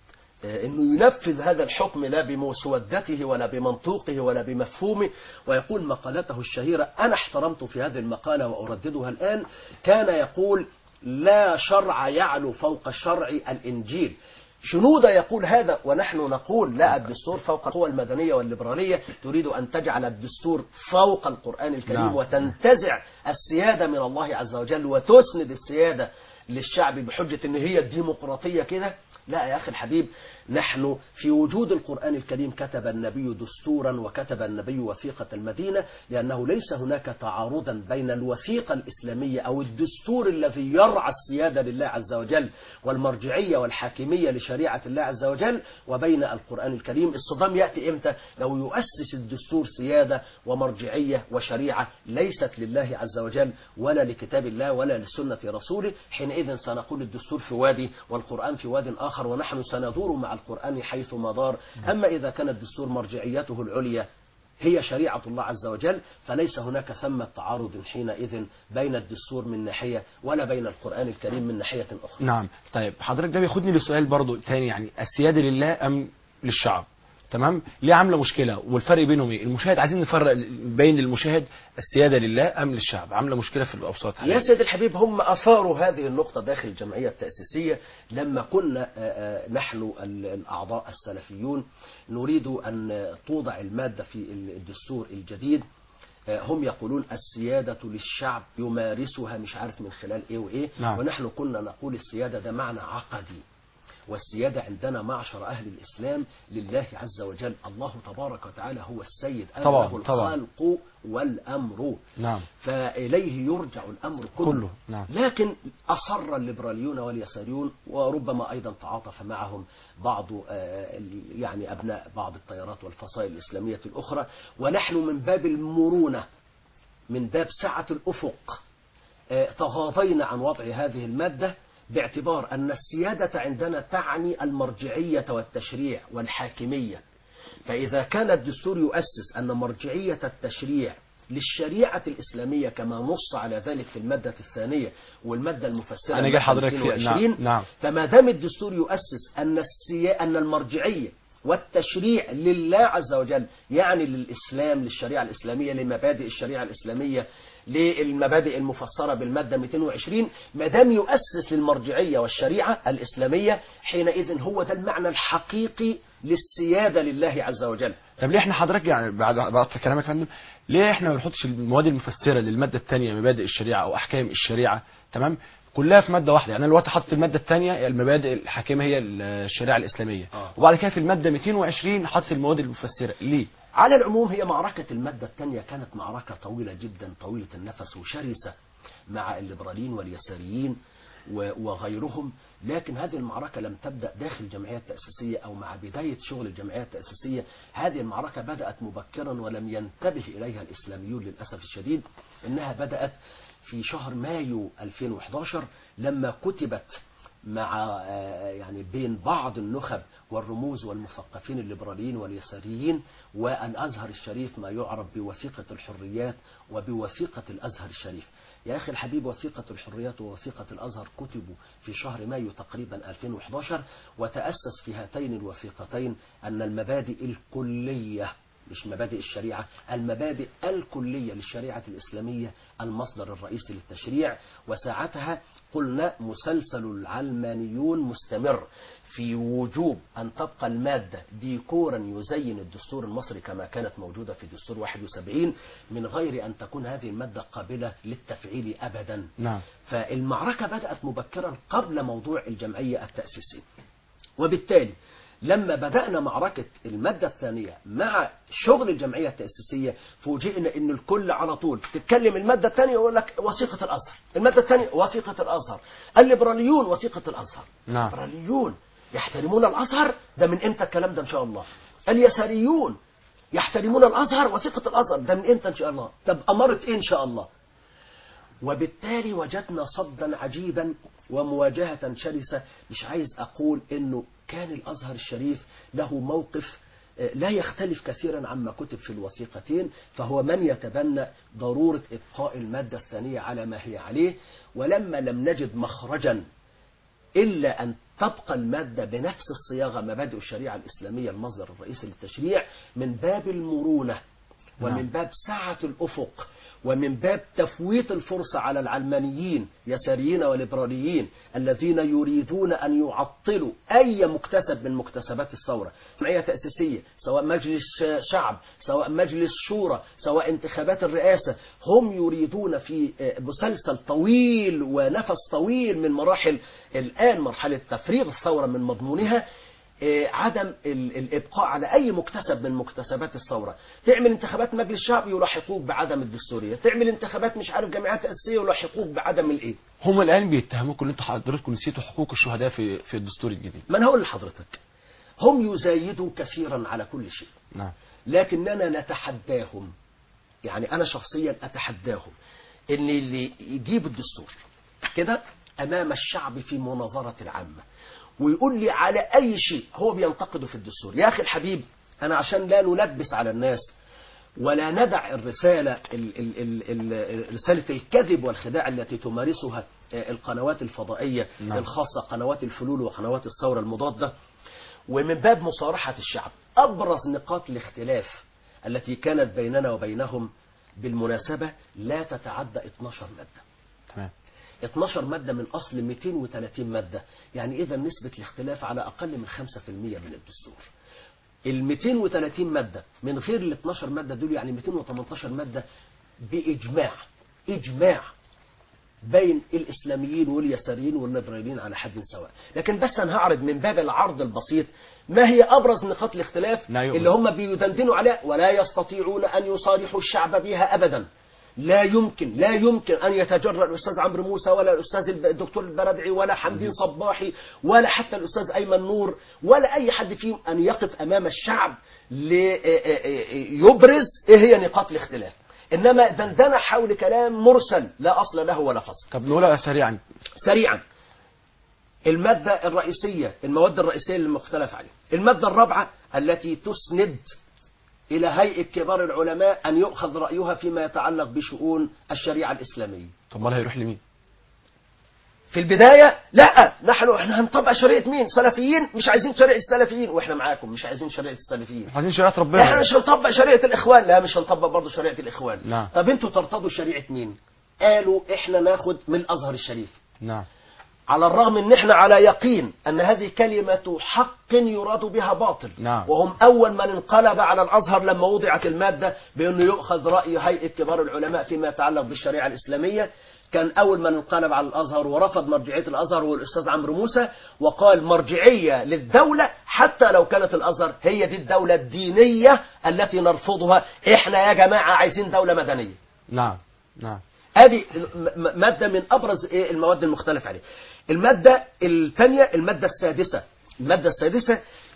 انه ينفذ هذا الحكم لا بمسودته ولا بمنطوقه ولا بمفهومه، ويقول مقالته الشهيرة أنا احترمت في هذه المقالة وأرددها الآن، كان يقول لا شرع يعلو فوق شرع الإنجيل. شنودة يقول هذا ونحن نقول لا، الدستور فوق القوى المدنية والليبرالية تريد أن تجعل الدستور فوق القرآن الكريم. نعم. وتنتزع السيادة من الله عز وجل وتسند السيادة للشعب بحجة ان هي الديمقراطية كده. لا يا أخي الحبيب، نحن في وجود القرآن الكريم كتب النبي دستورا وكتب النبي وثيقة المدينة، لأنه ليس هناك تعارضا بين الوثيقة الإسلامية أو الدستور الذي يرعى السيادة لله عز وجل والمرجعية والحاكمية لشريعة الله عز وجل وبين القرآن الكريم. الصدام يأتي إمتى؟ لو يؤسس الدستور سيادة ومرجعية وشريعة ليست لله عز وجل ولا لكتاب الله ولا لسنة رسوله، حينئذ سنقول الدستور في وادي والقرآن في واد آخر، ونحن سندور مع القرآن حيث ما دار. أما إذا كان الدستور مرجعيته العليا هي شريعة الله عز وجل فليس هناك ثمة تعارض حينئذ بين الدستور من ناحية ولا بين القرآن الكريم من ناحية أخرى. نعم. طيب حضرتك ده بياخدني لسؤال برضو تاني، يعني السيادة لله أم للشعب؟ تمام. ليه عامله مشكله والفرق بينهم ايه؟ المشاهد عايزين نفرق بين المشاهد السياده لله ام للشعب، عامله مشكله في الاوساط حاليا. يا سيد الحبيب، هم اثاروا هذه النقطه داخل الجمعيه التاسيسيه لما كنا نحن الاعضاء السلفيون نريد ان توضع الماده في الدستور الجديد. هم يقولون السيادة للشعب يمارسها مش عارف من خلال ايه وايه. نعم. ونحن كنا نقول السيادة ده معنى عقدي، والسيادة عندنا معشر أهل الإسلام لله عز وجل. الله تبارك وتعالى هو السيد، طبعا له طبعا. الخلق والأمر. نعم. فإليه يرجع الأمر كله, كله. نعم. لكن أصر الليبراليون واليساريون وربما أيضا تعاطف معهم بعض يعني أبناء بعض التيارات والفصائل الإسلامية الأخرى، ونحن من باب المرونة من باب سعة الأفق تغاضينا عن وضع هذه المادة، باعتبار أن السيادة عندنا تعني المرجعية والتشريع والحاكمية. فإذا كان الدستور يؤسس أن مرجعية التشريع للشريعة الإسلامية كما نص على ذلك في المادة الثانية والمادة المفسرة أنا جاي حضرتك في نعم. نعم. فما دام الدستور يؤسس أن السيا... أن المرجعية والتشريع لله عز وجل، يعني للإسلام للشريعة الإسلامية لمبادئ الشريعة الإسلامية للمبادئ المفسرة بالمادة مئتين وعشرين، ما دام يؤسس للمرجعية والشريعة الإسلامية حينئذ هو ده المعنى الحقيقي للسيادة لله عز وجل. طب ليه احنا حضرتك يعني بعد بعد كلامك يا فندم، ليه احنا ما بنحطش المواد المفسرة للمادة الثانية مبادئ الشريعة أو أحكام الشريعة تمام كلها في مادة واحدة؟ يعني أنا دلوقتي حاطط المادة الثانية المبادئ الحاكمة هي الشريعة الإسلامية، آه. وبعد كده في المادة مئتين وعشرين حاطط المواد المفسرة. ليه؟ على العموم هي معركة المادة الثانية كانت معركة طويلة جدا طويلة النفس وشرسة مع الليبراليين واليساريين وغيرهم، لكن هذه المعركة لم تبدأ داخل الجمعية التأسيسية أو مع بداية شغل الجمعية التأسيسية. هذه المعركة بدأت مبكرا ولم ينتبه إليها الإسلاميون للأسف الشديد. إنها بدأت في شهر مايو ألفين وإحدى عشر لما كتبت مع يعني بين بعض النخب والرموز والمثقفين الليبراليين واليساريين والأزهر الشريف ما يعرف بوثيقة الحريات وبوثيقة الأزهر الشريف. يا أخي الحبيب، وثيقة الحريات ووثيقة الأزهر كتبوا في شهر مايو تقريبا ألفين وإحدى عشر، وتأسس في هاتين الوثيقتين أن المبادئ الكلية، مش مبادئ الشريعة، المبادئ الكلية للشريعة الإسلامية المصدر الرئيسي للتشريع. وساعتها قلنا مسلسل العلمانيون مستمر في وجوب أن تبقى المادة ديكورا يزين الدستور المصري كما كانت موجودة في دستور واحد وسبعين، من غير أن تكون هذه المادة قابلة للتفعيل أبدا. نعم. فالمعركة بدأت مبكرا قبل موضوع الجمعية التأسيسية، وبالتالي لما بدأنا معركة المادة الثانية مع شغل الجمعية التأسيسية فوجئنا ان الكل على طول تتكلم المادة الثانية يقول لك وثيقة الأزهر، المادة الثانية وثيقة الأزهر، الليبراليون وثيقة الأزهر. نعم. الليبراليون يحترمون الأزهر، ده من امتى الكلام ده ان شاء الله؟ اليساريون يحترمون الأزهر، وثيقة الأزهر ده من امتى ان شاء الله؟ طب أمرت ايه ان شاء الله؟ وبالتالي وجدنا صدا عجيبا ومواجهة شرسة. مش عايز أقول أنه كان الأزهر الشريف له موقف لا يختلف كثيرا عما كتب في الوثيقتين، فهو من يتبنى ضرورة إبقاء المادة الثانية على ما هي عليه. ولما لم نجد مخرجا إلا أن تبقى المادة بنفس الصياغة مبادئ الشريعة الإسلامية المصدر الرئيسي للتشريع، من باب المرونة ومن باب سعة الأفق ومن باب تفويت الفرصة على العلمانيين يساريين وليبراليين الذين يريدون أن يعطلوا أي مكتسب من مكتسبات الثورة، جمعية تأسيسية سواء مجلس شعب سواء مجلس شورى سواء انتخابات الرئاسة، هم يريدون في مسلسل طويل ونفس طويل من مراحل الآن مرحلة تفريغ الثورة من مضمونها عدم الإبقاء على أي مكتسب من مكتسبات الثورة. تعمل انتخابات مجلس شعب يلاحقوك بعدم الدستورية، تعمل انتخابات مش عارف جمعيات تأسيسية يلاحقوك بعدم الإيه. هم الآن بيتهموكم ان انتوا حضرتكم نسيتوا حقوق الشهداء في في الدستور الجديد. ما أنا هقول لحضرتك، هم يزايدوا كثيرا على كل شيء. نعم. لكننا نتحداهم، يعني أنا شخصيا أتحداهم إن اللي يجيب الدستور كده أمام الشعب في مناظرة العامة ويقول لي على أي شيء هو بينتقده في الدستور. يا أخي الحبيب، أنا عشان لا نلبس على الناس ولا ندع الرسالة ال ال ال رسالة الكذب والخداع التي تمارسها القنوات الفضائية نعم. الخاصة قنوات الفلول وقنوات الثورة المضادة، ومن باب مصارحة الشعب، أبرز نقاط الاختلاف التي كانت بيننا وبينهم بالمناسبة لا تتعدى اثناشر مادة. تمام. اثناشر مادة من أصل مئتين وثلاثين مادة، يعني إذا نسبة الاختلاف على أقل من خمسة بالمئة من الدستور. ال مئتين وثلاثين مادة من غير ال اثناشر مادة دول يعني مئتين وثمانية عشر مادة بإجماع إجماع بين الإسلاميين واليساريين والليبراليين على حد سواء. لكن بس أنا هعرض من باب العرض البسيط ما هي أبرز نقاط الاختلاف اللي هم بيدندنوا عليها ولا يستطيعون أن يصارحوا الشعب بها أبدا. لا يمكن لا يمكن أن يتجرأ الأستاذ عمرو موسى ولا الأستاذ الدكتور البردعي ولا حمدين صباحي ولا حتى الأستاذ أيمن نور ولا أي حد فيهم أن يقف أمام الشعب ليبرز إيه هي نقاط الاختلاف، إنما دندنة حول كلام مرسل لا أصل له ولا فصل. طب نقولها سريعا سريعا. المادة الرئيسية، المواد الرئيسية اللي مختلف عليها، المادة الرابعة التي تسند إلى هيئة كبار العلماء أن يؤخذ رأيها فيما يتعلق بشؤون الشريعة الإسلامية. طب ما هيروح لمين؟ في البداية لا، نحن احنا هنطبق شريعة مين؟ سلفيين مش عايزين شريعة السلفيين، واحنا معاكم مش عايزين شريعة السلفيين، عايزين شريعة ربنا. احنا مش هنطبق شريعة الإخوان، لا مش هنطبق برضه شريعة الإخوان. نعم. طب انتوا ترتضوا شريعة مين؟ قالوا احنا ناخد من الأزهر الشريف. نعم. على الرغم ان احنا على يقين ان هذه كلمة حق يراد بها باطل. نعم. وهم اول من انقلب على الازهر لما وضعت المادة بانه يؤخذ رأي هيئة كبار العلماء فيما يتعلق بالشريعة الاسلامية. كان اول من انقلب على الازهر ورفض مرجعية الازهر والاستاذ عمرو موسى وقال مرجعية للدولة حتى لو كانت الازهر هي دي الدولة الدينية التي نرفضها، احنا يا جماعة عايزين دولة مدنية. نعم نعم. هذه مادة من أبرز إيه المواد المختلف عليها. المادة الثانية المادة السادسة، المادة السادسة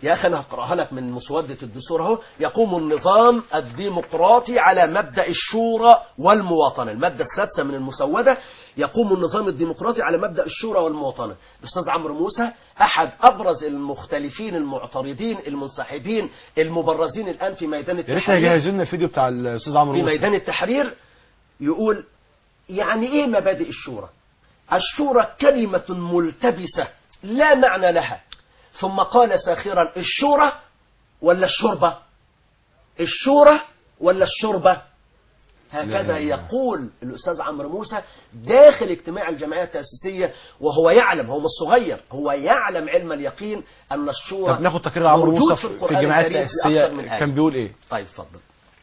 يا أخي أنا هقرأها لك من مسودة الدستور أهو. يقوم النظام الديمقراطي على مبدأ الشورى والمواطنة. المادة السادسة من المسودة: يقوم النظام الديمقراطي على مبدأ الشورى والمواطنة. الأستاذ عمرو موسى أحد أبرز المختلفين المعترضين المنسحبين المبرزين الآن في ميدان يا ريت التحرير. يجهزوا لنا الفيديو بتاع الاستاذ عمرو في موسى. ميدان التحرير يقول: يعني إيه مبادئ الشورى؟ الشورى كلمة ملتبسة لا معنى لها. ثم قال ساخرا: الشورى ولا الشوربة؟ الشورى ولا الشوربة؟ هكذا يقول الأستاذ عمرو موسى داخل اجتماع الجمعية التأسيسية، وهو يعلم، هو مش صغير، هو يعلم علم اليقين أن الشورى. طب ناخد تقرير عمرو موجود موسى في في القرآن الجمعية الكريم في التأسيسية أكثر من آية. كان بيقول ايه؟ طيب اتفضل.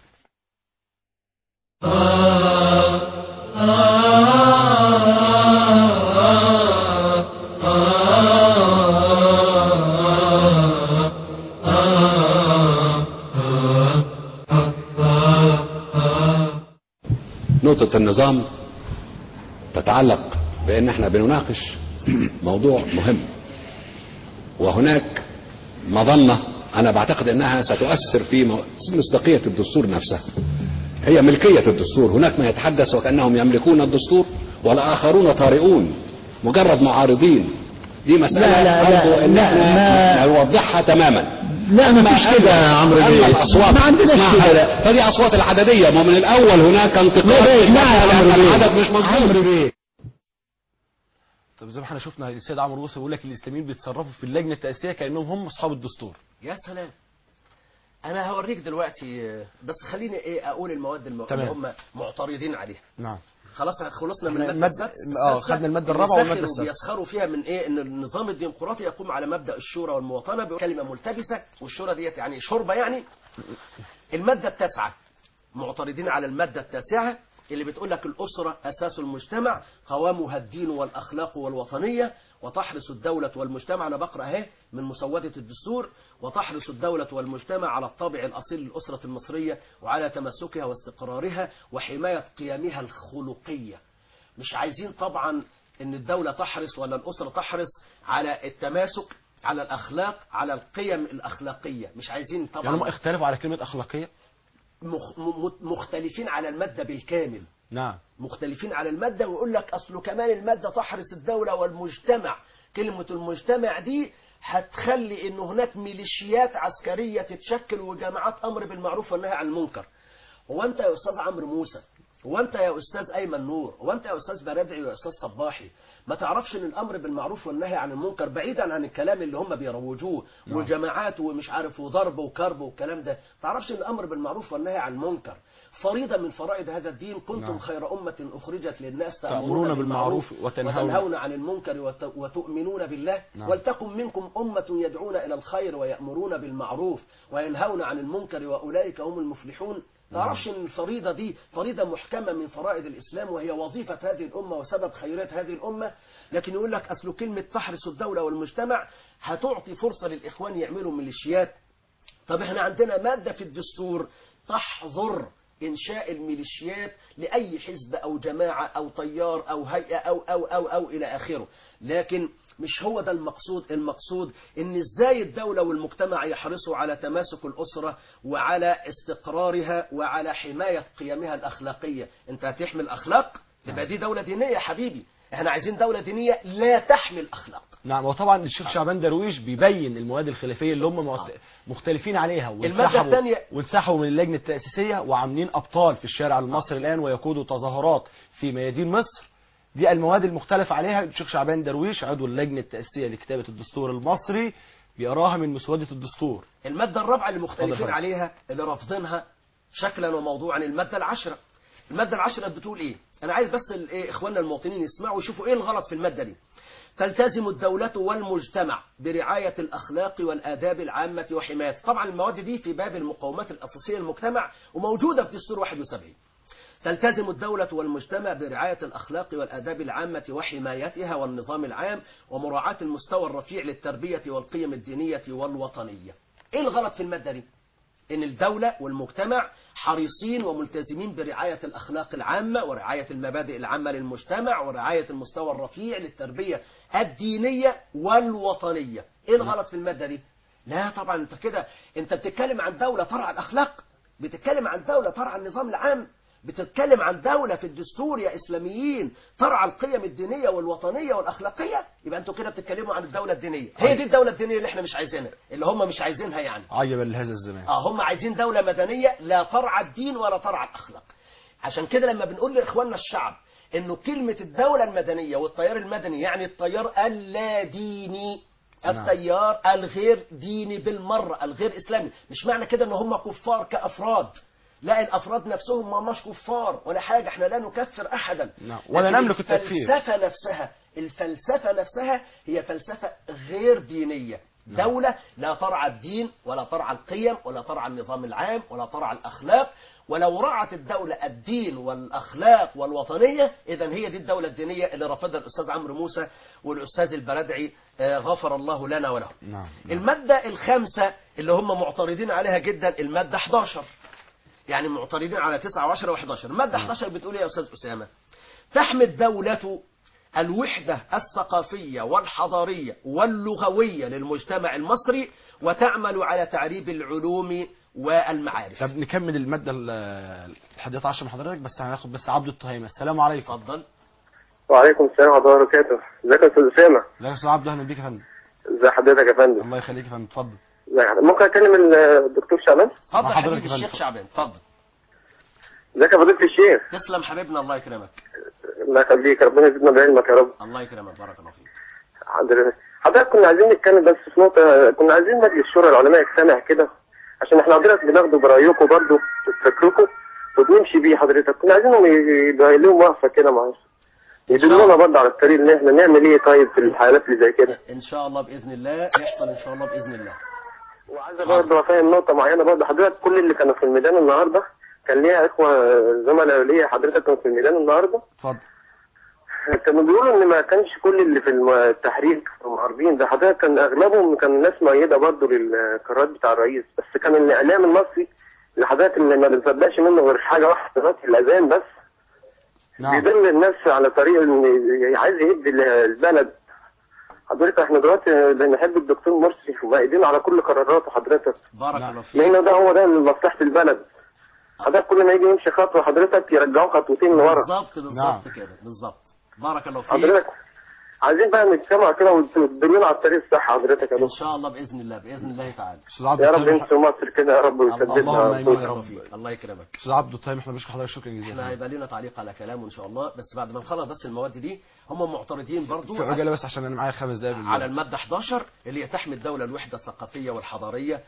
نقطة النظام تتعلق بأن احنا بنناقش موضوع مهم، وهناك مظنة أنا بعتقد أنها ستؤثر في مصداقية الدستور نفسها. هي ملكية الدستور، هناك ما يتحدث وكأنهم يملكون الدستور والآخرون طارئون مجرد معارضين. دي مسألة لا لا أرجو لا أن لا احنا ما نوضحها تماما. لا ما فيش كده يا عمرو أما بيه. الأصوات ما عندناش اسمعها، كده. فدي أصوات العددية، ومن الأول هناك انتقاد لا لا يا عمرو بيه. العدد مش مظبوط. عمرو بيه طب زي ما احنا شفنا السيد عمرو موسى بيقول لك الاسلاميين بيتصرفوا في اللجنه التاسيسيه كانهم هم اصحاب الدستور. يا سلام. انا هوريك دلوقتي، بس خليني ايه اقول المواد الم... اللي هم معترضين عليها. نعم. خلاص خلصنا من احنا الماده المد- السادسه. اه خدنا الماده الرابعه والماده السادسه. بيسخروا فيها من ايه؟ ان النظام الديمقراطي يقوم على مبدا الشورى والمواطنه بكلمه ملتبسه، والشورى ديت يعني شوربه يعني. الماده التاسعه معترضين على الماده التاسعه اللي بتقول لك الاسره اساس المجتمع، قوامها الدين والاخلاق والوطنيه، وتحرص الدولة والمجتمع، أنا بقرأ اهي من مسودة الدستور: وتحرص الدولة والمجتمع على الطابع الأصيل للأسرة المصرية وعلى تمسكها واستقرارها وحماية قيمها الخلقية. مش عايزين طبعا ان الدولة تحرص ولا الأسرة تحرص على التماسك، على الأخلاق، على القيم الأخلاقية. مش عايزين طبعا. يعني هم اختلفوا على كلمة أخلاقية؟ مخ... م... مختلفين على المادة بالكامل. نعم. مختلفين على المادة، ويقول لك أصله كمان المادة تحرص الدولة والمجتمع. كلمة المجتمع دي هتخلي إن هناك ميليشيات عسكرية تتشكل وجماعات أمر بالمعروف والنهي عن المنكر. هو أنت يا أستاذ عمرو موسى، هو أنت يا أستاذ أيمن نور، هو أنت يا أستاذ بردعي ويا أستاذ صباحي ما تعرفش إن الأمر بالمعروف والنهي عن المنكر بعيدا عن الكلام اللي هم بيروجوه وجماعات ومش عارف وضرب وكرب والكلام ده، تعرفش إن الأمر بالمعروف والنهي عن المنكر فريضة من فرائض هذا الدين؟ كنتم نعم. خير أمة أخرجت للناس تأمرون بالمعروف وتنهون, وتنهون عن المنكر وت... وتؤمنون بالله. نعم. ولتكن منكم أمة يدعون إلى الخير ويأمرون بالمعروف وينهون عن المنكر وأولئك هم المفلحون. تعرفش ان الفريضة دي فريضة محكمة من فرائض الإسلام، وهي وظيفة هذه الأمة وسبب خيرات هذه الأمة. لكن يقول لك أصل كلمة تحرص الدولة والمجتمع هتعطي فرصة للإخوان يعملوا ميليشيات. طب احنا عندنا مادة في الدستور تحظر إنشاء الميليشيات لأي حزب أو جماعة أو تيار أو هيئة أو أو أو أو إلى آخره. لكن مش هو ده المقصود. المقصود إن إزاي الدولة والمجتمع يحرصوا على تماسك الأسرة وعلى استقرارها وعلى حماية قيمها الأخلاقية. أنت هتحمي الأخلاق تبقى دي دولة دينية يا حبيبي. احنا عايزين دولة دينية لا تحمل أخلاق. نعم. وطبعا الشيخ شعبان درويش بيبين المواد الخلافية اللي هم مختلفين عليها وانسحبوا وانسحبوا من اللجنة التأسيسية وعاملين أبطال في الشارع المصري الآن ويقودوا تظاهرات في ميادين مصر. دي المواد المختلف عليها. الشيخ شعبان درويش عضو اللجنة التأسيسية لكتابة الدستور المصري بيقراها من مسودة الدستور. المادة الرابعة اللي مختلفين عليها اللي رافضينها شكلا وموضوعا المادة العشرة. المادة العشرة بتقول ايه؟ انا عايز بس ايه اخواننا المواطنين يسمعوا ويشوفوا ايه الغلط في المادة دي. تلتزم الدولة والمجتمع برعاية الأخلاق والآداب العامة وحمايتها. طبعا المواد دي في باب المقومات الأساسية للمجتمع وموجودة في دستور واحد وسبعين. تلتزم الدولة والمجتمع برعاية الأخلاق والآداب العامة وحمايتها والنظام العام ومراعاة المستوى الرفيع للتربية والقيم الدينية والوطنية. ايه الغلط في المادة دي؟ ان الدولة والمجتمع حريصين وملتزمين برعاية الأخلاق العامة ورعاية المبادئ العامة للمجتمع ورعاية المستوى الرفيع للتربية الدينية والوطنية. ايه الغلط في المادة دي؟ لا طبعا انت كده انت بتتكلم عن دولة ترعى الاخلاق، بتتكلم عن دولة ترعى النظام العام، بتتكلم عن دولة في الدستور يا اسلاميين ترعى القيم الدينية والوطنية والاخلاقية. يبقى انتوا كده بتتكلموا عن الدولة الدينية. هي دي الدولة الدينية اللي احنا مش عايزينها، اللي هم مش عايزينها يعني. عجبا لهذا الزمان. اه هم عايزين دولة مدنية لا ترعى الدين ولا ترعى الاخلاق. عشان كده لما بنقول لاخواننا الشعب انه كلمة الدولة المدنية والتيار المدني يعني التيار اللا ديني، التيار الغير ديني بالمرة، الغير اسلامي، مش معنى كده ان هم كفار كافراد، لا الافراد نفسهم ما مش كفار ولا حاجة، احنا لا نكفر احدا نعم. ولا نملك التكفير. الفلسفة نفسها الفلسفة نفسها هي فلسفة غير دينية. دولة لا ترعى الدين ولا ترعى القيم ولا ترعى النظام العام ولا ترعى الأخلاق. ولو رعت الدولة الدين والأخلاق والوطنية إذن هي دي الدولة الدينية اللي رفضها الأستاذ عمرو موسى والأستاذ البردعي غفر الله لنا ولهم. نعم. نعم. المادة الخامسة اللي هم معترضين عليها جدا المادة أحد عشر، يعني معترضين على تسعة وعشرة وأحد عشر. المادة أحد عشر بتقول يا أستاذ أسامة: تحمي الدولة الوحدة الثقافية والحضارية واللغوية للمجتمع المصري وتعمل على تعريب العلوم والمعارف. طب نكمل المادة الحادية عشر من حضرتك، بس هناخد بس عبد الطهيمة. السلام عليكم. اتفضل. وعليكم السلام ورحمة الله وبركاته. ازيك يا استاذ اسامة؟ ازيك يا استاذ عبد، اهلا بيك يا فندم. ازي حضرتك يا فندم؟ الله يخليك يا فندم، اتفضل. ازيك حضرتك؟ ممكن اكلم الدكتور شعبان؟ اتفضل حضرتك حبيبي يا فندم. الشيخ شعبان، اتفضل. ازيك يا فضيلة الشيخ؟ تسلم حبيبنا، الله يكرمك. الله يخليك، ربنا يزيدنا بعلمك يا رب. الله يكرمك، بارك الله فيك. حضرتك حضرتك كنا عايزين نتكلم بس في نقطة، كنا عايزين مجلس شورى العلماء يجتمع كده عشان احنا حضرتك بناخده برأيكم برضه وفكركم وبنمشي بيه. حضرتك كنا عايزينهم يبقى لهم وقفة كده معانا، يدلونا برضه على الطريق ان احنا نعمل ايه طيب في الحالات اللي زي كده. ان شاء الله باذن الله يحصل، ان شاء الله باذن الله. وعايز برضه افهم نقطة معينة برضه حضرتك، كل اللي كانوا في الميدان النهارده كان ليها اخوة زملاء ليا حضرتك كانوا في الميدان النهارده، اتفضل. كانوا بيقولوا ان ما كانش كل اللي في التحرير معارضين، ده حضرتك كان اغلبهم كان ناس مؤيده برضه للقرارات بتاع الرئيس، بس كان الاعلام المصري اللي حضرتك اللي ما بنصدقش منه غير حاجه واحده دلوقتي، الاذان بس. نعم. بيدل الناس على طريق ان عايز يهد البلد. حضرتك احنا دلوقتي بنحب الدكتور مرسي ومؤيدين على كل قراراته حضرتك، بارك الله فيك. لان ده هو ده مصلحه البلد. حضرتك كل ما يجي يمشي خطوه حضرتك يرجعوه خطوتين لورا. بالظبط بالظبط نعم. كده بالظبط. بارك الله فيك. حضرتك عايزين بقى نجتمع كده وتدلونا على الطريق الصح حضرتك يا ان دكتور. شاء الله باذن الله، باذن الله تعالى. استاذ عبد يا رب الطهيمة. ينصر مصر كده يا رب اللهم ويسددنا. آمين يا بارك رب. الله فيك، الله يكرمك. استاذ عبد الطهيمة، احنا بنشكر حضرتك شكرا جزيلا. احنا هيبقى لنا تعليق على كلامه ان شاء الله، بس بعد ما نخلص بس المواد دي. هم معترضين برضو في عجالة بس عشان انا معايا خمس دقايق على المادة أحد عشر اللي هي تحمي الدولة الوحدة الثقافية والحضارية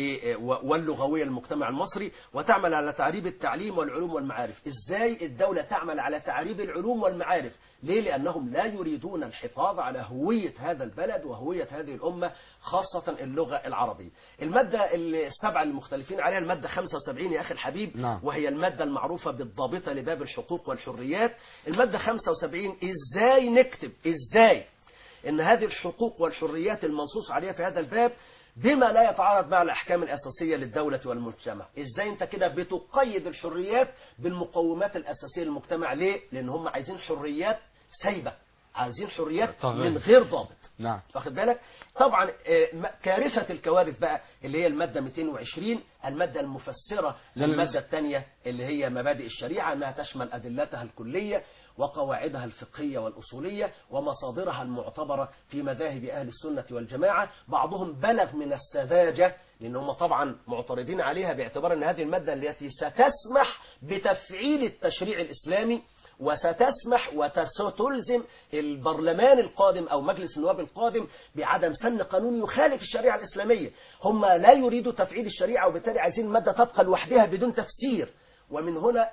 واللغوية للمجتمع المصري وتعمل على تعريب التعليم والعلوم والمعارف. ازاي الدولة تعمل على تعريب العلوم والمعارف؟ ليه؟ لأنهم لا يريدون الحفاظ على هوية هذا البلد وهوية هذه الأمة، خاصة اللغة العربية. المادة السبعة المختلفين عليها المادة خمسة وسبعين يا أخي الحبيب. نعم. وهي المادة المعروفة بالضابطة لباب الحقوق والحريات. المادة خمسة وسبعين ازاي نكتب ازاي ان هذه الحقوق والحريات المنصوص عليها في هذا الباب بما لا يتعارض مع الأحكام الأساسية للدولة والمجتمع. إزاي أنت كده بتقيد الحريات بالمقومات الأساسية للمجتمع؟ ليه؟ لأن هم عايزين حريات سايبة، عايزين حريات طغير. من غير ضابط. نعم. واخد بالك؟ طبعا آه، كارثة الكوارث بقى اللي هي المادة مئتين وعشرين، المادة المفسرة للمادة الثانية اللي هي مبادئ الشريعة، أنها تشمل أدلتها الكلية وقواعدها الفقهية والأصولية ومصادرها المعتبرة في مذاهب أهل السنة والجماعة. بعضهم بلغ من السذاجة لأنهم طبعا معترضين عليها باعتبار أن هذه المادة التي ستسمح بتفعيل التشريع الإسلامي وستسمح وستلزم البرلمان القادم أو مجلس النواب القادم بعدم سن قانون يخالف الشريعة الإسلامية. هم لا يريدوا تفعيل الشريعة وبالتالي عايزين المادة تبقى لوحدها بدون تفسير. ومن هنا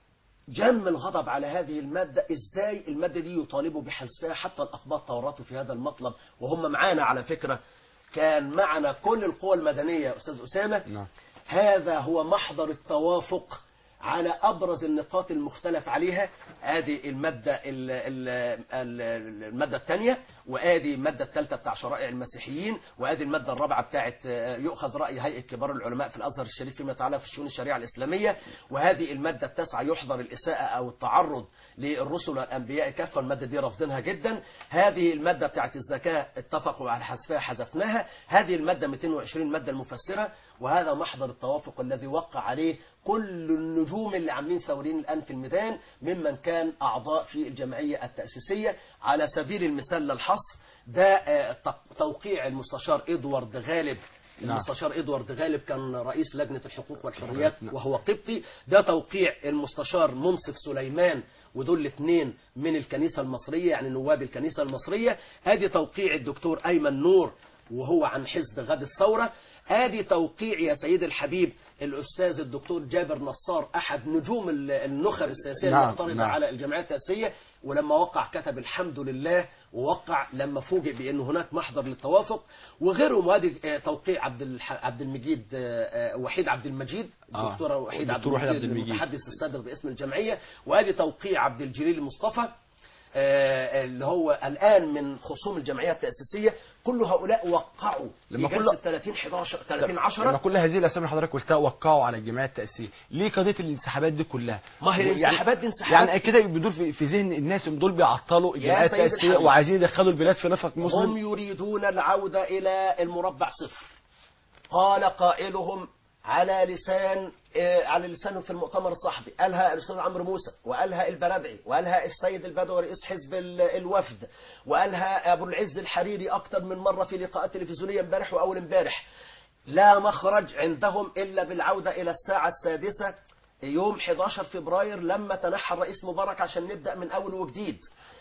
جم الغضب على هذه المادة. إزاي المادة دي يطالبوا بحذفها؟ حتى الأقباط تورطوا في هذا المطلب وهم معانا على فكرة، كان معنا كل القوى المدنية أستاذ أسامة. نعم. هذا هو محضر التوافق على أبرز النقاط المختلف عليها. آدي المادة ال ال ال المادة الثانية، وآدي المادة الثالثة بتاع شرائع المسيحيين، وآدي المادة الرابعة بتاعت يؤخذ رأي هيئة كبار العلماء في الأزهر الشريف فيما يتعلق في شؤون الشريعة الإسلامية، وهذه المادة التاسعة يحظر الإساءة أو التعرض للرسل والأنبياء كافة، المادة دي رافضينها جدا. هذه المادة بتاعت الزكاة اتفقوا على حذفها حذفناها. هذه المادة مئتين وعشرين المادة المفسرة، وهذا محضر التوافق الذي وقع عليه كل النجوم اللي عاملين ثورين الآن في الميدان ممن كان أعضاء في الجمعية التأسيسية. على سبيل المثال للحصر، ده توقيع المستشار إدوارد غالب. المستشار إدوارد غالب كان رئيس لجنة الحقوق والحريات وهو قبطي. ده توقيع المستشار منصف سليمان، ودول الاثنين من الكنيسة المصرية، يعني نواب الكنيسة المصرية. ادي توقيع الدكتور أيمن نور وهو عن حزب غد الثورة. ادي توقيع يا سيد الحبيب الأستاذ الدكتور جابر نصار، أحد نجوم النخب السياسية نعم المعترضة نعم. على الجمعية التأسيسية، ولما وقع كتب الحمد لله، ووقع لما فوجئ بأن هناك محضر للتوافق وغيرهم. وادي توقيع عبد الح... عبد المجيد وحيد عبد المجيد، الدكتور آه. وحيد عبد وحيد المجيد عبد المجيد المتحدث السابق باسم الجمعية. وادي توقيع عبد الجليل مصطفى اللي هو الآن من خصوم الجمعية التأسيسية. كل هؤلاء وقعوا لما في كل- جلسة ثلاثين أحد عشر لما عشرة. كل هذه الاسامي اللي حضرتك قلتها وقعوا على الجمعيه التاسيسيه، ليه قضيه الانسحابات دي كلها؟ ما هي يعني- الانسحابات دي انسحابات. يعني كده بيدور في, في ذهن الناس ان دول بيعطلوا الجمعيه سيد التاسيسيه الحبيب. وعايزين يدخلوا البلاد في نفق هم مسلم. يريدون العودة إلى المربع صفر. قال قائلهم على لسان آه، على لسانهم في المؤتمر الصحفي، قالها الأستاذ عمرو موسى، وقالها البرادعي، وقالها السيد البدوي رئيس حزب ال- الوفد، وقالها أبو العز الحريري أكثر من مرة في لقاءات تلفزيونية امبارح وأول امبارح. لا مخرج عندهم إلا بالعودة إلى الساعة السادسة يوم أحد عشر فبراير لما تنحى الرئيس مبارك عشان نبدأ من أول وجديد.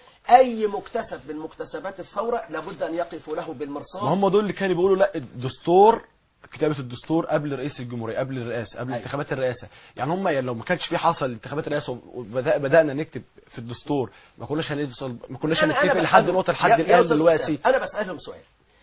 أي مكتسب من مكتسبات الثورة لابد أن يقفوا له بالمرصاد. ما هم دول اللي كانوا بيقولوا لا الدستور، كتابه الدستور قبل رئيس الجمهوريه، قبل الرئاسه، قبل أيوة. انتخابات الرئاسه. يعني هم يعني لو ما كانش في حصل انتخابات الرئاسه وبدأ بدانا نكتب في الدستور، ما كناش هنوصل، ما كناش أنا- أنا هنتفق لحد بسألهم- نقطه يا- لحد يا الان أستاذ دلوقتي. أسامة، أنا بسألهم سؤال.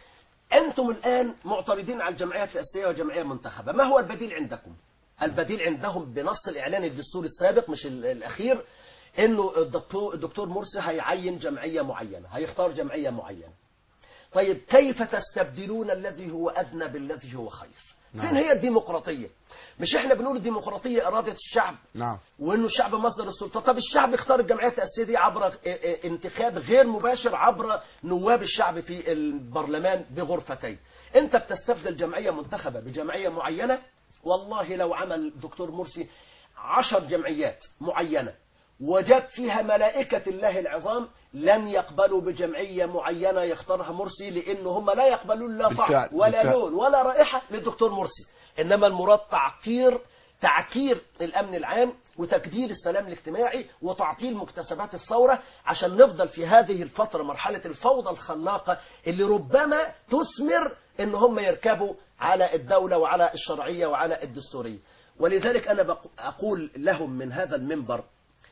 أنتم الآن معترضين على الجمعية التأسيسية وجمعية منتخبة، ما هو البديل عندكم؟ البديل عندهم بنص الإعلان الدستوري السابق مش ال- الأخير، إنه الدكتور الدكتور مرسي هيعين جمعية معينة، هيختار جمعية معينة. طيب كيف تستبدلون الذي هو أدنى بالذي هو خير؟ نعم. فين هي الديمقراطية؟ مش احنا بنقول الديمقراطية إرادة الشعب نعم. وانه الشعب مصدر السلطه. طب الشعب اختار الجمعيه التاسيسيه دي عبر اه- اه- انتخاب غير مباشر عبر نواب الشعب في البرلمان بغرفتين. انت بتستبدل جمعيه منتخبه بجمعيه معينه. والله لو عمل دكتور مرسي عشر جمعيات معينه وجاب فيها ملائكة الله العظام لن يقبلوا بجمعية معينة يختارها مرسي، لأن هم لا يقبلون لا طعم بالفعل. ولا بالفعل. لون ولا رائحة للدكتور مرسي. إنما المراد تعكير تعكير الأمن العام وتكدير السلام الاجتماعي وتعطيل مكتسبات الثورة عشان نفضل في هذه الفترة مرحلة الفوضى الخلاقة اللي ربما تثمر إن هم يركبوا على الدولة وعلى الشرعية وعلى الدستورية. ولذلك أنا بق- أقول لهم من هذا المنبر: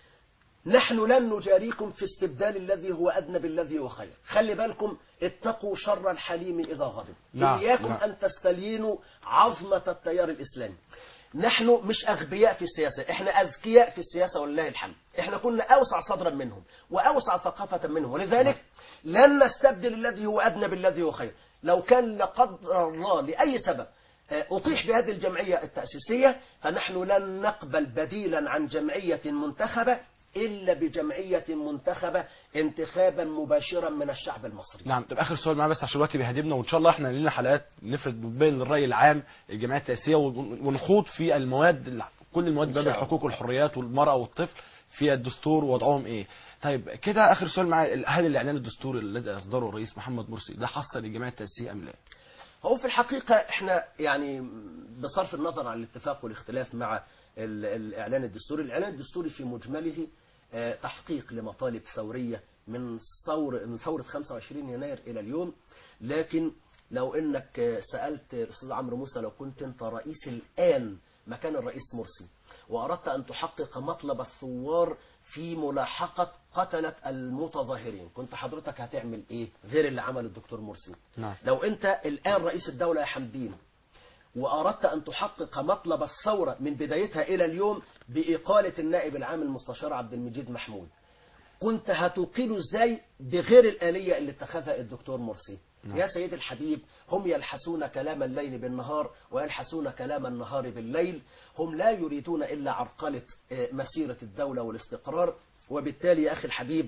نحن لن نجاريكم في استبدال الذي هو أدنى بالذي هو خير. خلي بالكم، اتقوا شر الحليم إذا غضب. نعم، إياكم نعم. أن تستلينوا عظمة التيار الإسلامي. نحن مش أغبياء في السياسة، إحنا أذكياء في السياسة ولله الحمد. إحنا كنا أوسع صدرا منهم وأوسع ثقافة منهم، ولذلك لن نستبدل الذي هو أدنى بالذي هو خير. لو كان لا قدر الله لأي سبب أطيح بهذه الجمعية التأسيسية، فنحن لن نقبل بديلا عن جمعية منتخبة إلا بجمعية منتخبة انتخابا مباشرا من الشعب المصري. نعم. طب اخر سؤال معايا بس عشان الوقت بيهدمنا، وان شاء الله احنا لنا حلقات نفرد بين الراي العام الجمعيه التاسيسيه ونخوض في المواد، كل المواد باب الحقوق والحريات والمراه والطفل في الدستور ووضعهم ايه. طيب كده اخر سؤال معايا، هل الاعلان الدستوري الذي اصدره الرئيس محمد مرسي ده حصل الجمعيه التاسيسيه ام لا؟ هو في الحقيقة احنا يعني بصرف النظر عن الاتفاق والاختلاف مع ال- الإعلان الدستوري، الإعلان الدستوري في مجمله آه، تحقيق لمطالب ثورية من ثور من ثورة خمسة وعشرين يناير إلى اليوم. لكن لو انك آه، سألت الأستاذ عمرو موسى، لو كنت انت رئيس الآن مكان الرئيس مرسي وأردت أن تحقق مطلب الثوار في ملاحقة قتلة المتظاهرين، كنت حضرتك هتعمل ايه غير اللي عمل الدكتور مرسي؟ نعم. لو انت الآن رئيس الدولة يا حمدين وأردت أن تحقق مطلب الثورة من بدايتها إلى اليوم بإقالة النائب العام المستشار عبد المجيد محمود، كنت هتوقله ازاي بغير الآلية اللي اتخذها الدكتور مرسي؟ نعم. يا سيدي الحبيب، هم يلحسون كلام الليل بالنهار ويلحسون كلام النهار بالليل، هم لا يريدون إلا عرقلة مسيرة الدولة والاستقرار. وبالتالي يا أخي الحبيب،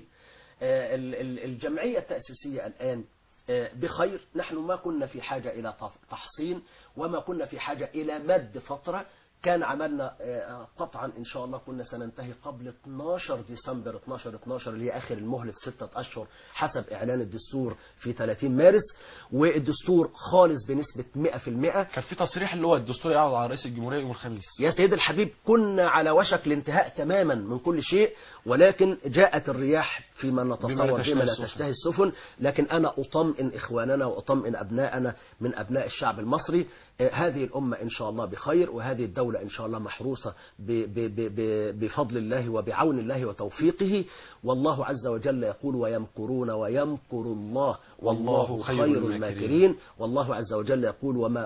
الجمعية التأسيسية الآن بخير، نحن ما كنا في حاجة إلى تحصين وما كنا في حاجة إلى مد فترة، كان عملنا قطعا إن شاء الله كنا سننتهي قبل اثناشر ديسمبر اثناشر اثناشر اللي هي آخر المهلة ستة أشهر حسب إعلان الدستور في ثلاثين مارس، والدستور خالص بنسبة مئة في المئة. كان في تصريح اللي هو الدستور يعرض على رئيس الجمهورية يوم الخميس. يا سيد الحبيب، كنا على وشك الانتهاء تماما من كل شيء، ولكن جاءت الرياح فيما نتصور بما لا تشتهي السفن. لكن أنا أطمئن إخواننا وأطمئن أبناءنا من أبناء الشعب المصري، هذه الأمة إن شاء الله بخير، وهذه الدولة إن شاء الله محروسة بفضل الله وبعون الله وتوفيقه. والله عز وجل يقول ويمكرون ويمكر الله والله خير الماكرين. والله عز وجل يقول وما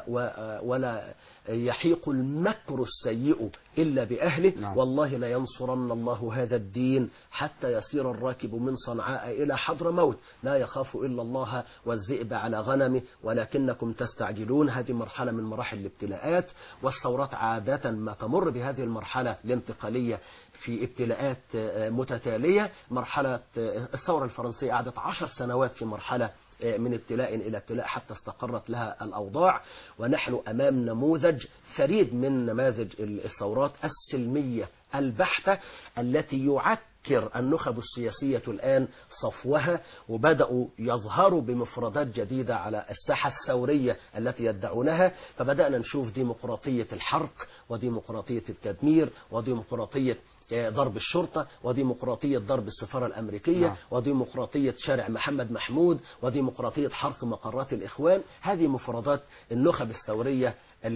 ولا يحيق المكر السيء إلا بأهله. نعم. والله لينصرن الله هذا الدين حتى يسير الراكب من صنعاء إلى حضر موت، لا يخاف إلا الله والذئب على غنمه ولكنكم تستعجلون. هذه مرحلة من مراحل الابتلاءات، والثورات عادة ما تمر بهذه المرحلة الانتقالية في ابتلاءات متتالية. مرحلة الثورة الفرنسية قعدت عشر سنوات في مرحلة من ابتلاء إلى ابتلاء حتى استقرت لها الأوضاع، ونحن أمام نموذج فريد من نماذج الثورات السلمية البحتة التي يعكر النخب السياسية الآن صفوها، وبدأوا يظهروا بمفردات جديدة على الساحة الثورية التي يدعونها. فبدأنا نشوف ديمقراطية الحرق وديمقراطية التدمير وديمقراطية ضرب الشرطة وديمقراطية ضرب السفارة الأمريكية. نعم. وديمقراطية شارع محمد محمود وديمقراطية حرق مقرات الإخوان. هذه مفردات النخب الثورية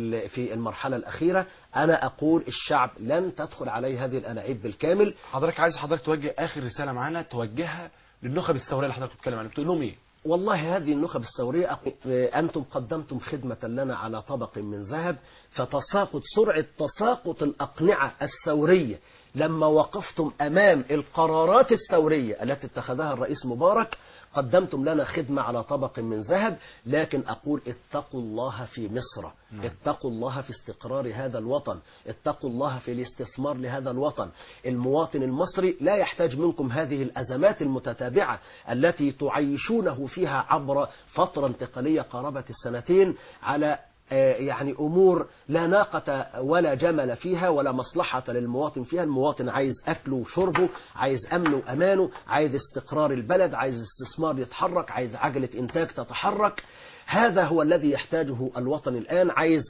في المرحلة الأخيرة. أنا أقول الشعب لن تدخل عليه هذه الأناعيب بالكامل. حضرتك عايز حضرتك توجه آخر رسالة معانا توجهها للنخب الثورية اللي حضرتك بتتكلم عنها، بتقول لهم إيه؟ والله هذه النخب الثورية، أنتم قدمتم خدمة لنا على طبق من ذهب، فتساقط سرعة تساقط الأقنعة الثورية لما وقفتم أمام القرارات الثورية التي اتخذها الرئيس مبارك، قدمتم لنا خدمة على طبق من ذهب. لكن أقول اتقوا الله في مصر، اتقوا الله في استقرار هذا الوطن، اتقوا الله في الاستثمار لهذا الوطن. المواطن المصري لا يحتاج منكم هذه الأزمات المتتابعة التي تعيشونه فيها عبر فترة انتقالية قاربة السنتين على يعني أمور لا ناقة ولا جمل فيها ولا مصلحة للمواطن فيها. المواطن عايز أكله وشربه، عايز أمنه وأمانه، عايز استقرار البلد، عايز استثمار يتحرك، عايز عجلة إنتاج تتحرك. هذا هو الذي يحتاجه الوطن الآن. عايز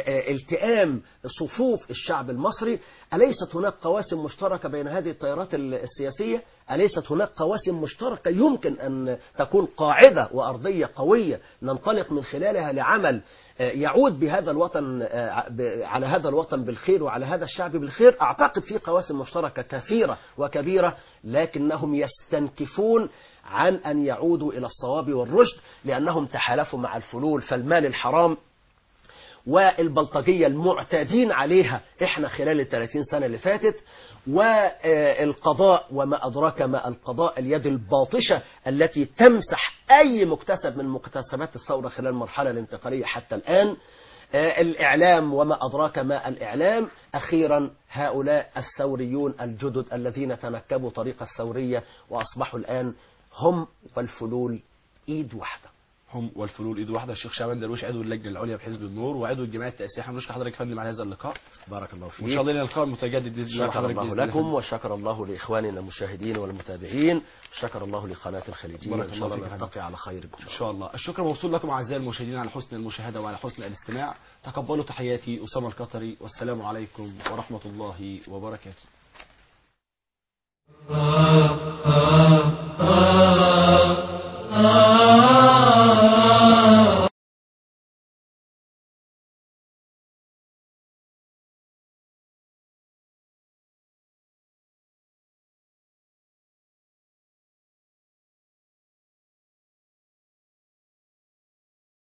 التئام صفوف الشعب المصري. أليست هناك قواسم مشتركة بين هذه التيارات السياسية؟ أليست هناك قواسم مشتركة يمكن أن تكون قاعدة وأرضية قوية ننطلق من خلالها لعمل يعود بهذا الوطن على هذا الوطن بالخير وعلى هذا الشعب بالخير؟ أعتقد في قواسم مشتركة كثيرة وكبيرة، لكنهم يستنكفون عن أن يعودوا إلى الصواب والرشد لأنهم تحالفوا مع الفلول. فالمال الحرام والبلطجية المعتادين عليها إحنا خلال الثلاثين سنة اللي فاتت، والقضاء وما أدراك ما القضاء، اليد الباطشة التي تمسح أي مكتسب من مكتسبات الثورة خلال المرحلة الانتقالية حتى الآن، الإعلام وما أدراك ما الإعلام. أخيرا هؤلاء الثوريون الجدد الذين تنكبوا طريق الثورية وأصبحوا الآن هم والفلول إيد واحدة. هم والفلول ايد واحده. الشيخ شعبان درويش عضو اللجنه العليا بحزب النور وعضو الجمعيه التاسيسيه، احنا بنشكر حضرتك يا فندم على هذا اللقاء. بارك الله فيك. وان شاء الله لنا لقاء متجدد باذن الله. شكر الله لكم وشكر الله لاخواننا المشاهدين والمتابعين، شكر الله لقناه الخليجيه. ان شاء الله نلتقي على خير ان شاء الله. الشكر موصول لكم اعزائي المشاهدين على حسن المشاهده وعلى حسن الاستماع. تقبلوا تحياتي اسامه القطري، والسلام عليكم ورحمه الله وبركاته.